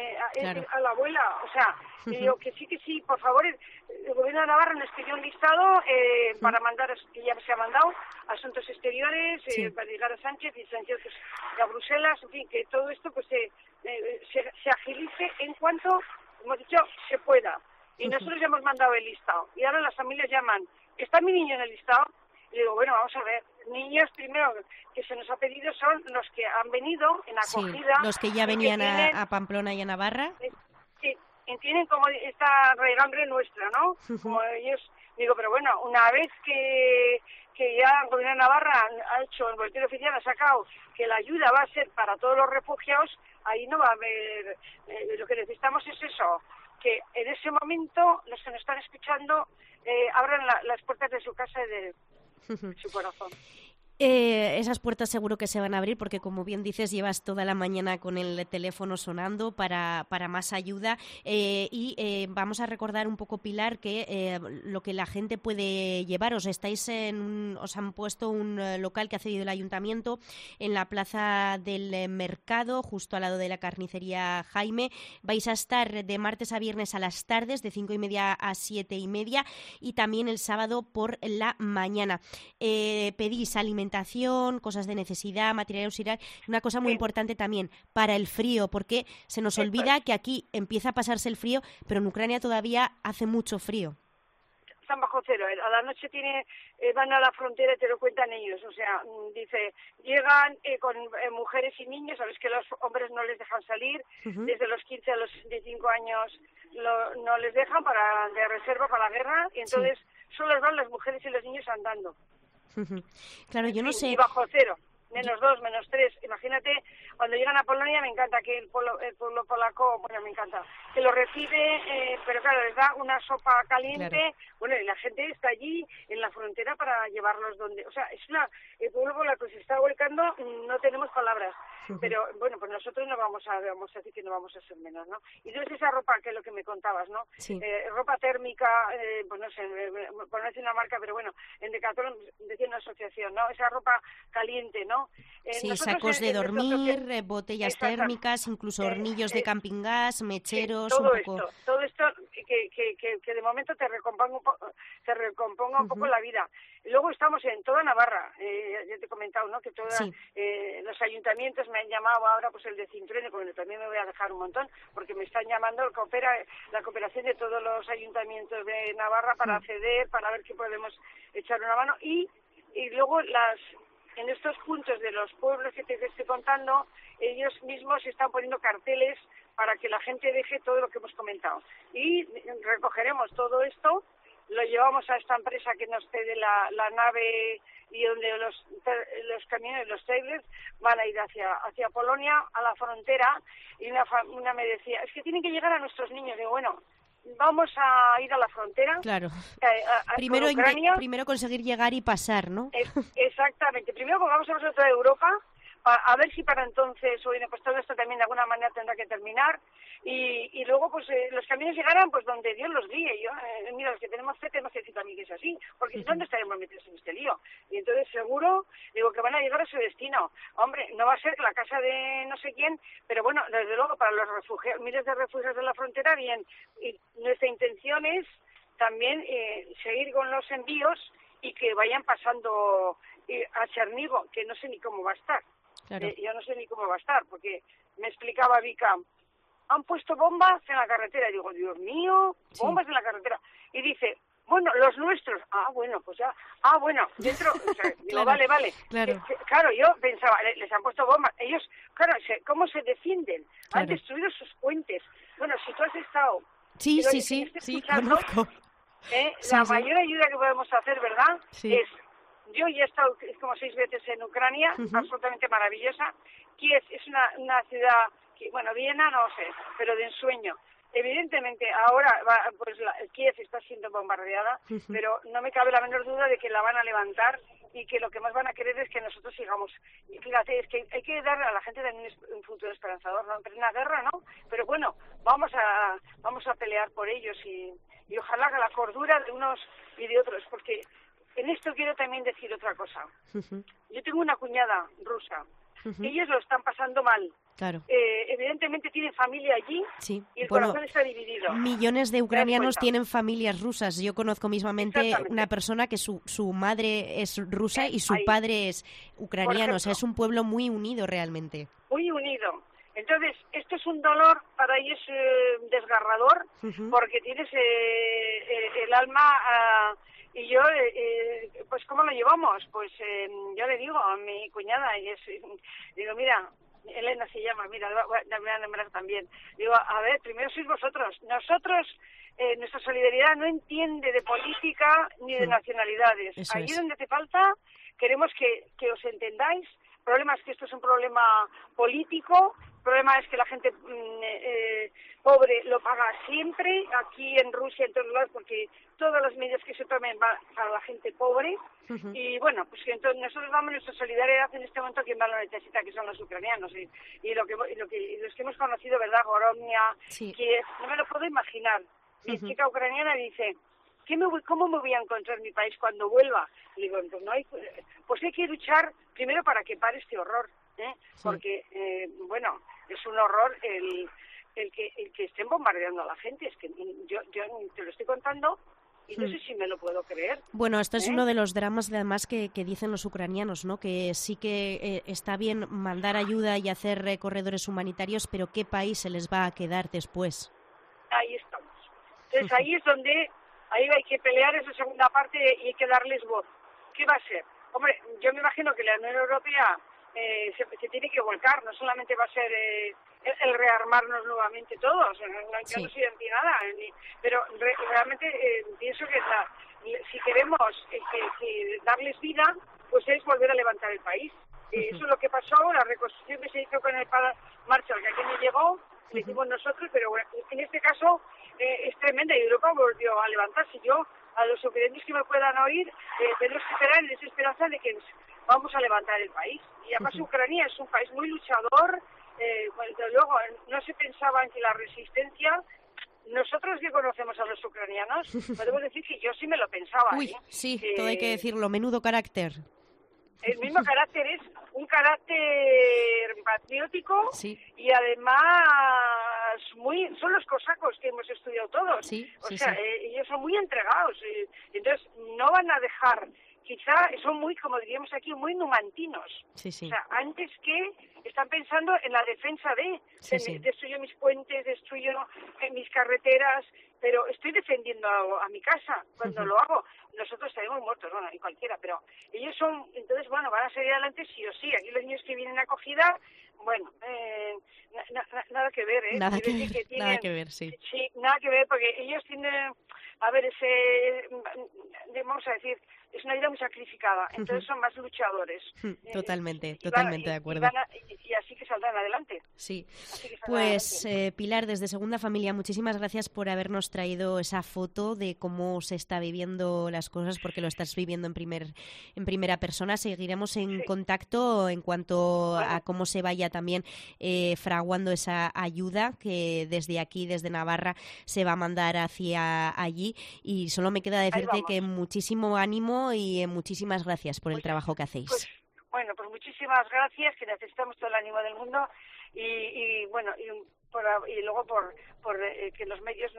B: a la abuela, o sea, digo que sí, por favor, el Gobierno de Navarra nos pidió un listado para mandar, que ya se ha mandado, Asuntos Exteriores, para llegar a Sánchez y Sánchez pues, a Bruselas, en fin, que todo esto pues se agilice en cuanto, hemos dicho, se pueda. Y nosotros ya hemos mandado el listado. Y ahora las familias llaman, ¿está mi niño en el listado? Y digo, bueno, vamos a ver, niños primero que se nos ha pedido son los que han venido en acogida.
E: Sí, los que ya venían a Pamplona y a Navarra.
B: Sí, entienden como esta raigambre nuestra, ¿no? Como ellos, digo, pero bueno, una vez que ya el Gobierno de Navarra ha hecho, el boletín oficial ha sacado que la ayuda va a ser para todos los refugiados, ahí no va a haber, lo que necesitamos es eso, que en ese momento los que nos están escuchando abran las puertas de su casa y de su corazón.
E: Esas puertas seguro que se van a abrir porque, como bien dices, llevas toda la mañana con el teléfono sonando para más ayuda y vamos a recordar un poco, Pilar, que lo que la gente puede llevar. Os han puesto un local que ha cedido el Ayuntamiento en la Plaza del Mercado, justo al lado de la carnicería Jaime. Vais a estar de martes a viernes a las tardes, de 5:30 a 7:30 y también el sábado por la mañana. Pedís alimentación, cosas de necesidad, material auxiliar. Una cosa muy importante también, para el frío, porque se nos olvida que aquí empieza a pasarse el frío, pero en Ucrania todavía hace mucho frío.
B: Están bajo cero. A la noche van a la frontera y te lo cuentan ellos. O sea, dice, llegan con mujeres y niños, sabes que los hombres no les dejan salir, desde los 15 a los 65 años no les dejan de reserva para la guerra, y entonces solo van las mujeres y los niños andando.
E: Claro, yo no sé.
B: Y bajo cero, -2, -3. Imagínate, cuando llegan a Polonia, me encanta que el pueblo polaco, bueno, me encanta, que lo recibe, pero claro, les da una sopa caliente, claro. Bueno, y la gente está allí en la frontera para llevarlos donde, o sea, el pueblo polaco se está volcando, no tenemos palabras, pero bueno, pues nosotros no vamos a decir que no vamos a ser menos, ¿no? Y entonces esa ropa, que es lo que me contabas, ¿no? Sí. Ropa térmica, pues no sé, por no decir una marca, pero bueno, en Decathlon decía una asociación, ¿no? Esa ropa caliente, ¿no?
E: Sí, sacos de dormir, botellas térmicas, incluso hornillos de camping gas, mecheros,
B: todo
E: un poco.
B: Todo esto que de momento te recomponga un poco la vida. Y luego estamos en toda Navarra, ya te he comentado, ¿no? Que los ayuntamientos me han llamado ahora, pues el de Cinturene, porque también me voy a dejar un montón, porque me están llamando la cooperación de todos los ayuntamientos de Navarra para acceder, para ver qué podemos echar una mano y luego en estos puntos de los pueblos que te estoy contando, ellos mismos están poniendo carteles para que la gente deje todo lo que hemos comentado. Y recogeremos todo esto, lo llevamos a esta empresa que nos cede la nave y donde los camiones, los trailers, van a ir hacia Polonia, a la frontera, y una me decía, es que tienen que llegar a nuestros niños. Digo, bueno, vamos a ir a la frontera.
E: Claro.
B: Primero
E: primero conseguir llegar y pasar, ¿no?
B: Exactamente. Primero vamos a nosotros a Europa, a ver si para entonces, bueno, pues todo esto también de alguna manera tendrá que terminar. Y luego, pues los camiones llegarán pues donde Dios los guíe. Mira, los que tenemos fe tenemos que decir también que es así, porque ¿dónde estaremos metidos en este lío? Y entonces seguro, digo, que van a llegar a su destino. Hombre, no va a ser la casa de no sé quién, pero bueno, desde luego para los refugiados, miles de refugiados de la frontera, bien. Y nuestra intención es también seguir con los envíos y que vayan pasando a Chernigo, que no sé ni cómo va a estar. Claro. Yo no sé ni cómo va a estar, porque me explicaba Vika, han puesto bombas en la carretera. Y digo, Dios mío, bombas en la carretera. Y dice, bueno, los nuestros. Bueno, pues ya. Bueno, dentro. O sea, digo,
E: claro,
B: vale. Claro, yo pensaba, les han puesto bombas. Ellos, claro, ¿cómo se defienden? Claro. Han destruido sus puentes. Bueno, si tú has estado.
E: Sí, conozco.
B: La mayor ayuda que podemos hacer, ¿verdad?
E: Sí.
B: Es. Yo ya he estado como 6 veces en Ucrania, absolutamente maravillosa. Kiev es una ciudad, Viena no sé, pero de ensueño. Evidentemente ahora Kiev está siendo bombardeada, pero no me cabe la menor duda de que la van a levantar y que lo que más van a querer es que nosotros sigamos. Y fíjate, es que hay que darle a la gente también un futuro esperanzador, ¿no? Pero una guerra, ¿no? Pero bueno, vamos a pelear por ellos y ojalá que la cordura de unos y de otros, porque en esto quiero también decir otra cosa. Yo tengo una cuñada rusa. Ellos lo están pasando mal.
E: Claro.
B: Evidentemente tienen familia allí y el corazón está dividido.
E: Millones de ucranianos tienen familias rusas. Yo conozco mismamente una persona que su madre es rusa y su padre es ucraniano. O sea, es un pueblo muy unido realmente.
B: Muy unido. Entonces, esto es un dolor para ellos desgarrador, porque tienes el alma... y yo, pues, ¿cómo lo llevamos? Pues yo le digo a mi cuñada, digo, mira, Elena se llama, mira, la voy a nombrar también. Digo, a ver, primero sois vosotros. Nosotros, nuestra solidaridad no entiende de política ni de nacionalidades. Allí donde te falta, queremos que os entendáis. El problema es que esto es un problema político. El problema es que la gente pobre lo paga siempre, aquí en Rusia, en todos lados, porque todas las medidas que se tomen van para la gente pobre. Y bueno, pues entonces nosotros damos nuestra solidaridad en este momento a quien más lo necesita, que son los ucranianos. Y los que hemos conocido, ¿verdad? Goromnia, Kiev, no me lo puedo imaginar. Mi chica ucraniana dice... ¿Cómo me voy a encontrar mi país cuando vuelva? Le digo, pues hay que luchar primero para que pare este horror, porque, bueno, es un horror el que estén bombardeando a la gente. Es que yo te lo estoy contando y no sé si me lo puedo creer.
E: Bueno, esto es uno de los dramas, además, que dicen los ucranianos, ¿no? Que sí que está bien mandar ayuda y hacer corredores humanitarios, pero ¿qué país se les va a quedar después?
B: Ahí estamos. Entonces ahí es donde... Ahí hay que pelear esa segunda parte y hay que darles voz. ¿Qué va a ser? Hombre, yo me imagino que la Unión Europea se tiene que volcar. No solamente va a ser el rearmarnos nuevamente todos. Yo no soy anti nada. Pero realmente pienso que si queremos que darles vida, pues es volver a levantar el país. Eso es lo que pasó. La reconstrucción que se hizo con el Marshall, que aquí no llegó, lo hicimos nosotros, pero bueno, en este caso... es tremenda y Europa volvió a levantarse. Yo, a los ucranianos que me puedan oír, tenemos que esperar en esa esperanza de que vamos a levantar el país. Y además Ucrania es un país muy luchador, luego no se pensaba en que la resistencia... Nosotros que conocemos a los ucranianos, podemos decir que yo sí me lo pensaba.
E: Sí, todo hay que decirlo, menudo carácter.
B: El mismo carácter es un carácter patriótico y además son los cosacos que hemos estudiado todos. Ellos son muy entregados. Entonces no van a dejar, quizá son muy, como diríamos aquí, muy numantinos. O sea, antes que están pensando en la defensa destruyo mis puentes, destruyo mis carreteras, pero estoy defendiendo a mi casa cuando lo hago. Nosotros estaremos muertos, bueno, y cualquiera, pero ellos entonces, bueno, van a seguir adelante sí o sí. Aquí los niños que vienen a acogida, bueno, nada que ver, ¿eh?
E: Nada que ver, sí.
B: Sí, nada que ver, porque ellos tienen, a ver, vamos a decir, es una vida muy sacrificada, entonces son más luchadores.
E: Totalmente de acuerdo.
B: Y así que saldrán adelante.
E: Sí, pues Pilar, desde Segunda Familia, muchísimas gracias por habernos traído esa foto de cómo se está viviendo las cosas, porque lo estás viviendo en primera persona. Seguiremos en contacto en cuanto a cómo se vaya también fraguando esa ayuda que desde aquí, desde Navarra, se va a mandar hacia allí. Y solo me queda decirte que muchísimo ánimo y muchísimas gracias por el trabajo que hacéis.
B: Pues muchísimas gracias, que necesitamos todo el ánimo del mundo y luego por que los medios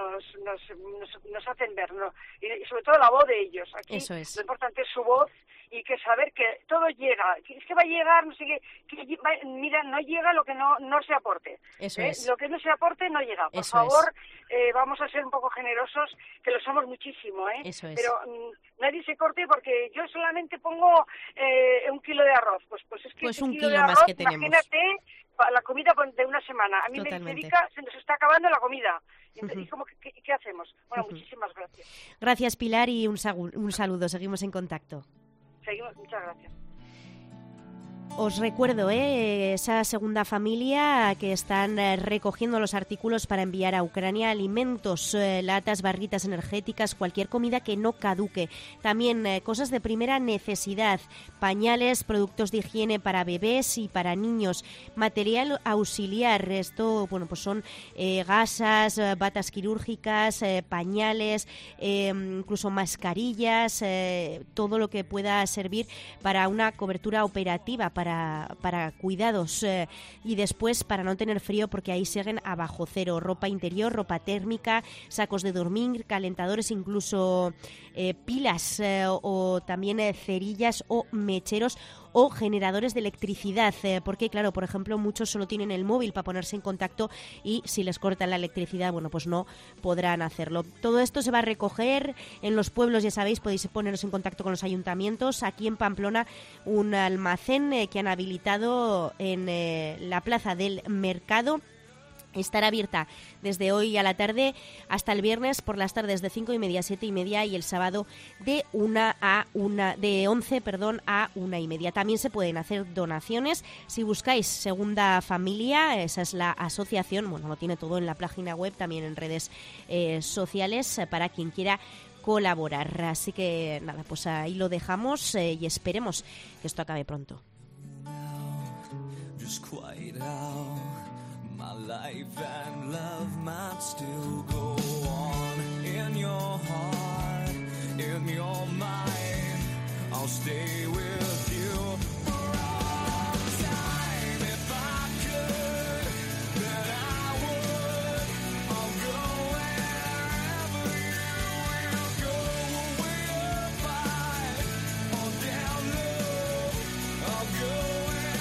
B: nos hacen ver, ¿no? Y sobre todo la voz de ellos. Aquí
E: eso es.
B: Lo importante es su voz y que saber que todo llega, que es que va a llegar, no sé qué, mira, no llega lo que no se aporte.
E: Eso es.
B: Lo que no se aporte no llega. Por favor, vamos a ser un poco generosos, que lo somos muchísimo,
E: Eso es.
B: Pero nadie se corte porque yo solamente pongo 1 kilo de arroz. Pues es que
E: pues 1
B: kilo
E: kilo
B: de
E: más
B: arroz,
E: que tenemos.
B: Imagínate la comida de una semana. A mí
E: Totalmente.
B: se nos está acabando la comida. Entonces, ¿qué hacemos? Bueno, muchísimas gracias.
E: Gracias, Pilar, y un saludo. Seguimos en contacto.
B: Seguimos, muchas gracias.
E: Os recuerdo, esa segunda familia que están recogiendo los artículos para enviar a Ucrania, alimentos, latas, barritas energéticas, cualquier comida que no caduque. También cosas de primera necesidad, pañales, productos de higiene para bebés y para niños, material auxiliar. Esto, bueno, pues son gasas, batas quirúrgicas, pañales, incluso mascarillas, todo lo que pueda servir para una cobertura operativa, para cuidados, y después para no tener frío, porque ahí siguen a bajo cero. Ropa interior, ropa térmica, sacos de dormir, calentadores, incluso pilas o también cerillas o mecheros o generadores de electricidad, porque claro, por ejemplo, muchos solo tienen el móvil para ponerse en contacto y si les cortan la electricidad, bueno, pues no podrán hacerlo. Todo esto se va a recoger en los pueblos, ya sabéis, podéis poneros en contacto con los ayuntamientos. Aquí en Pamplona, un almacén que han habilitado en la plaza del mercado. Estará abierta desde hoy a la tarde hasta el viernes por las tardes de 5:30 a 7:30 y el sábado de 11 a 1:30. También se pueden hacer donaciones si buscáis Segunda Familia, esa es la asociación, bueno, lo tiene todo en la página web, también en redes sociales, para quien quiera colaborar. Así que nada, pues ahí lo dejamos y esperemos que esto acabe pronto.
I: My life and love might still go on in your heart, in your mind. I'll stay with you for all time. If I could, then I would. I'll go wherever you will go. We'll fight or down low. I'll go.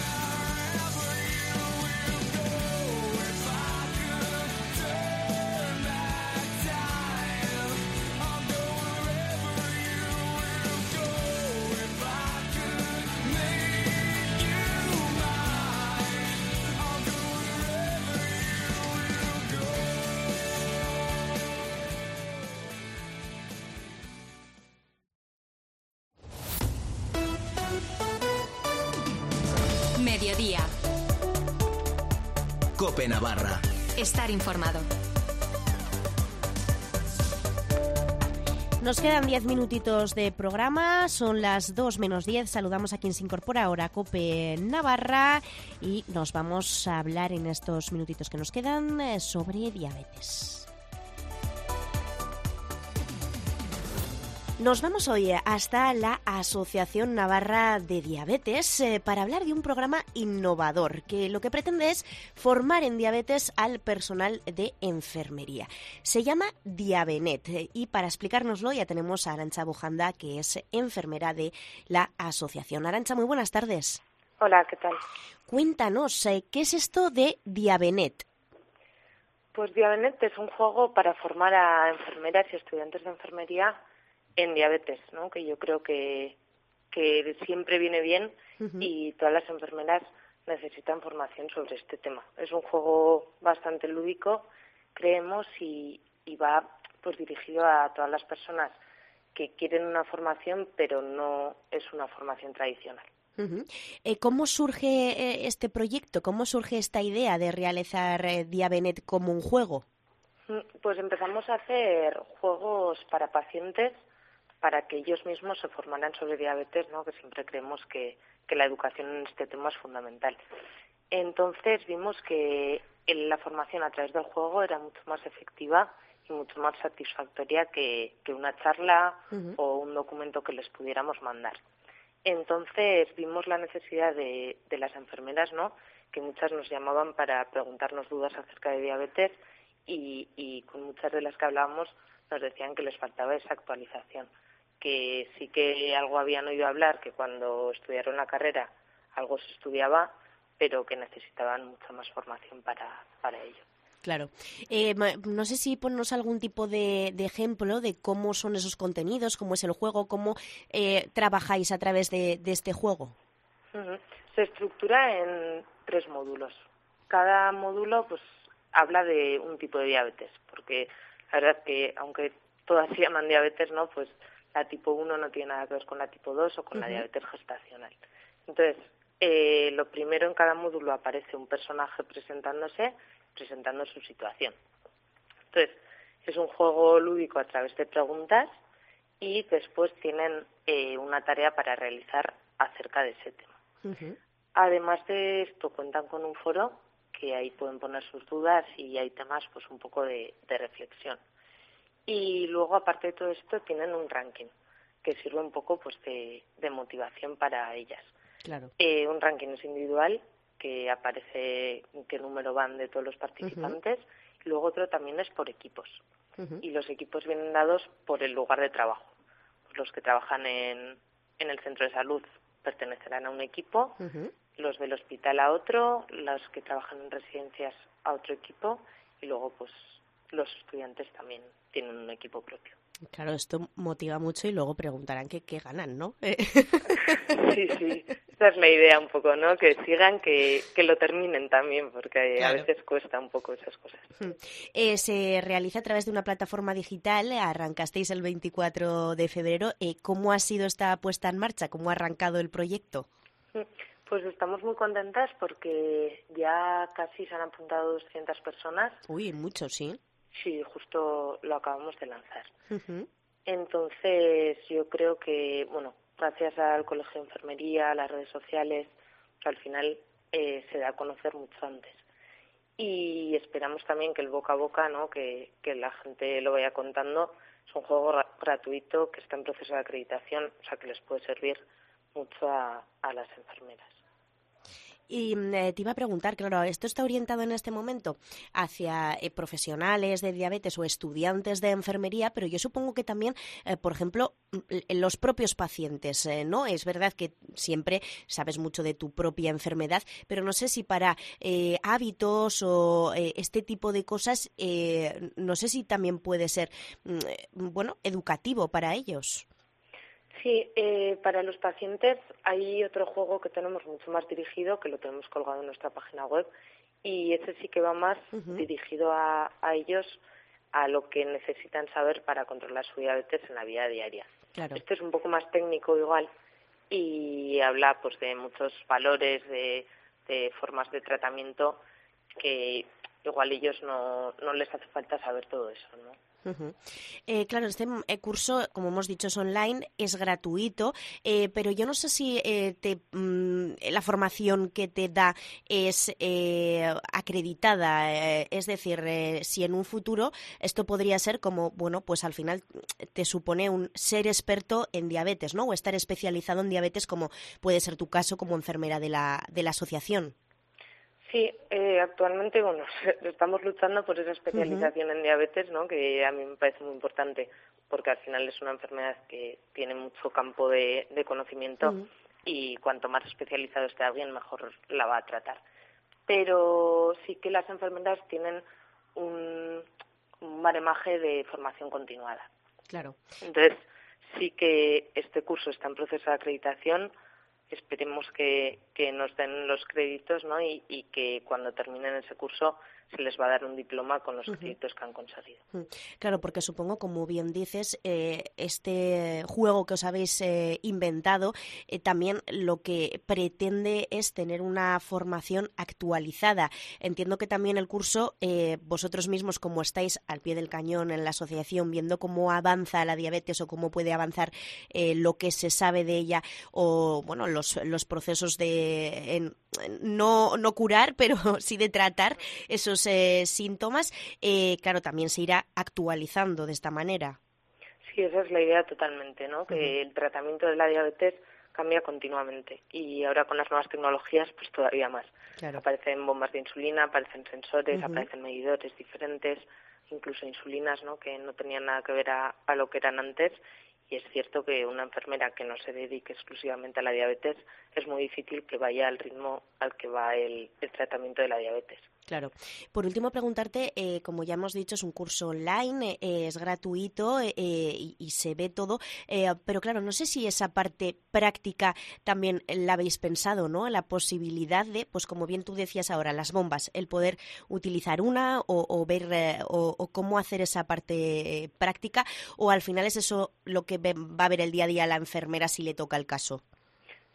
L: Mediodía.
C: COPE Navarra.
L: Estar informado.
E: Nos quedan 10 minutitos de programa, son las 2 menos 10. Saludamos a quien se incorpora ahora a COPE Navarra y nos vamos a hablar en estos minutitos que nos quedan sobre diabetes. Nos vamos hoy hasta la Asociación Navarra de Diabetes para hablar de un programa innovador que lo que pretende es formar en diabetes al personal de enfermería. Se llama Diabenet y para explicárnoslo ya tenemos a Arantxa Bujanda, que es enfermera de la asociación. Arantxa, muy buenas tardes.
X: Hola, ¿qué tal?
E: Cuéntanos, ¿qué es esto de Diabenet?
X: Pues Diabenet es un juego para formar a enfermeras y estudiantes de enfermería en diabetes, ¿no? Que yo creo que siempre viene bien y todas las enfermeras necesitan formación sobre este tema. Es un juego bastante lúdico, creemos, y va pues dirigido a todas las personas que quieren una formación, pero no es una formación tradicional.
E: ¿Cómo surge este proyecto? ¿Cómo surge esta idea de realizar Diabenet como un juego?
X: Pues empezamos a hacer juegos para pacientes para que ellos mismos se formaran sobre diabetes, ¿no? Que siempre creemos que la educación en este tema es fundamental. Entonces vimos que la formación a través del juego era mucho más efectiva y mucho más satisfactoria que una charla o un documento que les pudiéramos mandar. Entonces vimos la necesidad de las enfermeras, ¿no? Que muchas nos llamaban para preguntarnos dudas acerca de diabetes y con muchas de las que hablábamos nos decían que les faltaba esa actualización, que sí que algo habían oído hablar, que cuando estudiaron la carrera algo se estudiaba, pero que necesitaban mucha más formación para ello.
E: Claro. No sé si ponnos algún tipo de ejemplo de cómo son esos contenidos, cómo es el juego, cómo trabajáis a través de este juego.
X: Se estructura en 3 módulos. Cada módulo pues habla de un tipo de diabetes, porque la verdad que aunque todas se llaman diabetes, ¿no? Pues la tipo 1 no tiene nada que ver con la tipo 2 o con la diabetes gestacional. Entonces,
J: lo primero, en cada módulo aparece un personaje presentando su situación. Entonces, es un juego lúdico a través de preguntas y después tienen una tarea para realizar acerca de ese tema.
E: Uh-huh.
J: Además de esto, cuentan con un foro que ahí pueden poner sus dudas y hay temas pues un poco de reflexión. Y luego, aparte de todo esto, tienen un ranking que sirve un poco pues de motivación para ellas.
E: Claro.
J: Un ranking es individual, que aparece en qué número van de todos los participantes, y luego otro también es por equipos. Y los equipos vienen dados por el lugar de trabajo. Pues los que trabajan en el centro de salud pertenecerán a un equipo, los del hospital a otro, los que trabajan en residencias a otro equipo, y luego pues los estudiantes también tienen un equipo propio.
E: Claro, esto motiva mucho y luego preguntarán qué ganan, ¿no?
J: Sí, esa es la idea un poco, ¿no? Que sigan, que lo terminen también, porque
E: Claro.
J: a veces cuesta un poco esas cosas.
E: Se realiza a través de una plataforma digital, arrancasteis el 24 de febrero. ¿Cómo ha sido esta puesta en marcha? ¿Cómo ha arrancado el proyecto?
J: Pues estamos muy contentas porque ya casi se han apuntado 200 personas.
E: Uy, mucho, sí.
J: Sí, justo lo acabamos de lanzar.
E: Uh-huh.
J: Entonces, yo creo que, bueno, gracias al Colegio de Enfermería, a las redes sociales, que al final se da a conocer mucho antes. Y esperamos también que el boca a boca, ¿no? Que la gente lo vaya contando. Es un juego gratuito que está en proceso de acreditación, o sea que les puede servir mucho a las enfermeras.
E: Y te iba a preguntar, claro, ¿esto está orientado en este momento hacia profesionales de diabetes o estudiantes de enfermería? Pero yo supongo que también, por ejemplo, los propios pacientes, ¿no? Es verdad que siempre sabes mucho de tu propia enfermedad, pero no sé si para hábitos o este tipo de cosas, no sé si también puede ser, bueno, educativo para ellos.
J: Sí, para los pacientes hay otro juego que tenemos mucho más dirigido, que lo tenemos colgado en nuestra página web, y ese sí que va más dirigido a ellos, a lo que necesitan saber para controlar su diabetes en la vida diaria.
E: Claro.
J: Este es un poco más técnico igual y habla pues de muchos valores, de formas de tratamiento que igual ellos no les hace falta saber todo eso, ¿no?
E: Uh-huh. Claro, este curso, como hemos dicho, es online, es gratuito, pero yo no sé si la formación que te da es acreditada, es decir, si en un futuro esto podría ser como, bueno, pues al final te supone un ser experto en diabetes, ¿no? O estar especializado en diabetes, como puede ser tu caso como enfermera de la asociación.
J: Sí, actualmente, bueno, estamos luchando por esa especialización en diabetes, ¿no? Que a mí me parece muy importante, porque al final es una enfermedad que tiene mucho campo de conocimiento y cuanto más especializado esté alguien, mejor la va a tratar. Pero sí que las enfermeras tienen un baremaje de formación continuada.
E: Claro.
J: Entonces, sí que este curso está en proceso de acreditación. Esperemos que nos den los créditos, ¿no? Y que cuando terminen ese curso se les va a dar un diploma con los créditos que han conseguido.
E: Claro, porque supongo, como bien dices, este juego que os habéis inventado también lo que pretende es tener una formación actualizada. Entiendo que también el curso, vosotros mismos, como estáis al pie del cañón en la asociación, viendo cómo avanza la diabetes o cómo puede avanzar lo que se sabe de ella, o bueno, los procesos de no curar, pero sí de tratar esos síntomas, claro, también se irá actualizando de esta manera.
J: Sí, esa es la idea totalmente, ¿no? Que el tratamiento de la diabetes cambia continuamente y ahora con las nuevas tecnologías pues todavía más.
E: Claro.
J: Aparecen bombas de insulina, aparecen sensores, aparecen medidores diferentes, incluso insulinas, ¿no? Que no tenían nada que ver a lo que eran antes. Y es cierto que una enfermera que no se dedique exclusivamente a la diabetes es muy difícil que vaya al ritmo al que va el tratamiento de la diabetes.
E: Claro. Por último, preguntarte, como ya hemos dicho, es un curso online, es gratuito y se ve todo, pero claro, no sé si esa parte práctica también la habéis pensado, ¿no? La posibilidad de, pues como bien tú decías ahora, las bombas, el poder utilizar una o ver o cómo hacer esa parte práctica, o al final es eso lo que va a ver el día a día la enfermera si le toca el caso.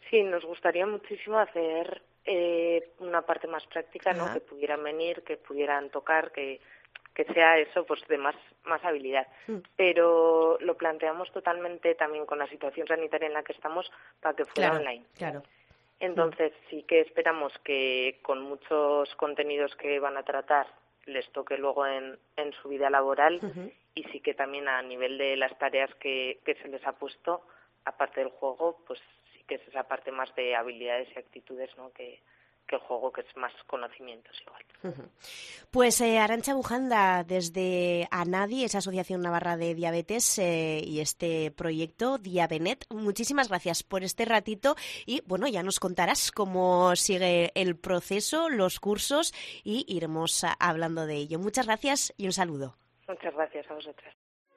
J: Sí, nos gustaría muchísimo hacer una parte más práctica, ¿no?
E: Ajá.
J: Que pudieran venir, que pudieran tocar, que sea eso, pues de más habilidad. Pero lo planteamos totalmente también con la situación sanitaria en la que estamos para que fuera online.
E: Claro.
J: Entonces sí que esperamos que con muchos contenidos que van a tratar les toque luego en su vida laboral y sí que también a nivel de las tareas que se les ha puesto, aparte del juego, pues sí que es esa parte más de habilidades y actitudes, ¿no? que el juego, que es más conocimientos igual.
E: Pues Arantxa Bujanda, desde ANADI, esa Asociación Navarra de Diabetes, y este proyecto Diabenet, muchísimas gracias por este ratito y bueno, ya nos contarás cómo sigue el proceso, los cursos y iremos hablando de ello. Muchas gracias y un saludo.
J: Muchas gracias a vosotras.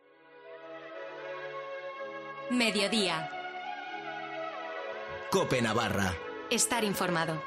L: Mediodía.
C: COPE Navarra.
L: Estar informado.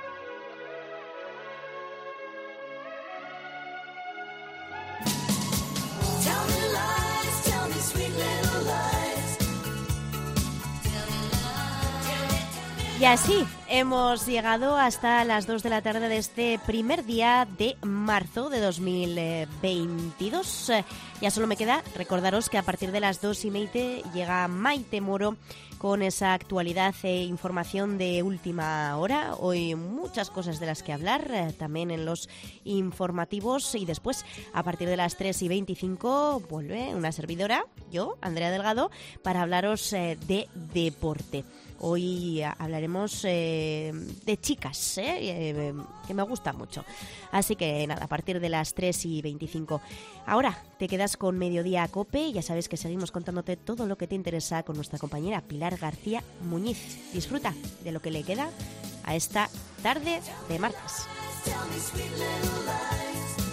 E: Y así hemos llegado hasta las 2 de la tarde de este primer día de marzo de 2022. Ya solo me queda recordaros que a partir de las 2:30 llega Maite Moro con esa actualidad e información de última hora. Hoy muchas cosas de las que hablar, también en los informativos. Y después, a partir de las 3:25, vuelve una servidora, yo, Andrea Delgado, para hablaros de deporte. Hoy hablaremos de chicas, que me gusta mucho. Así que nada, a partir de las 3:25. Ahora te quedas con Mediodía COPE. Ya sabes que seguimos contándote todo lo que te interesa con nuestra compañera Pilar García Muñiz. Disfruta de lo que le queda a esta tarde de martes.
I: Tell me sweet little lies.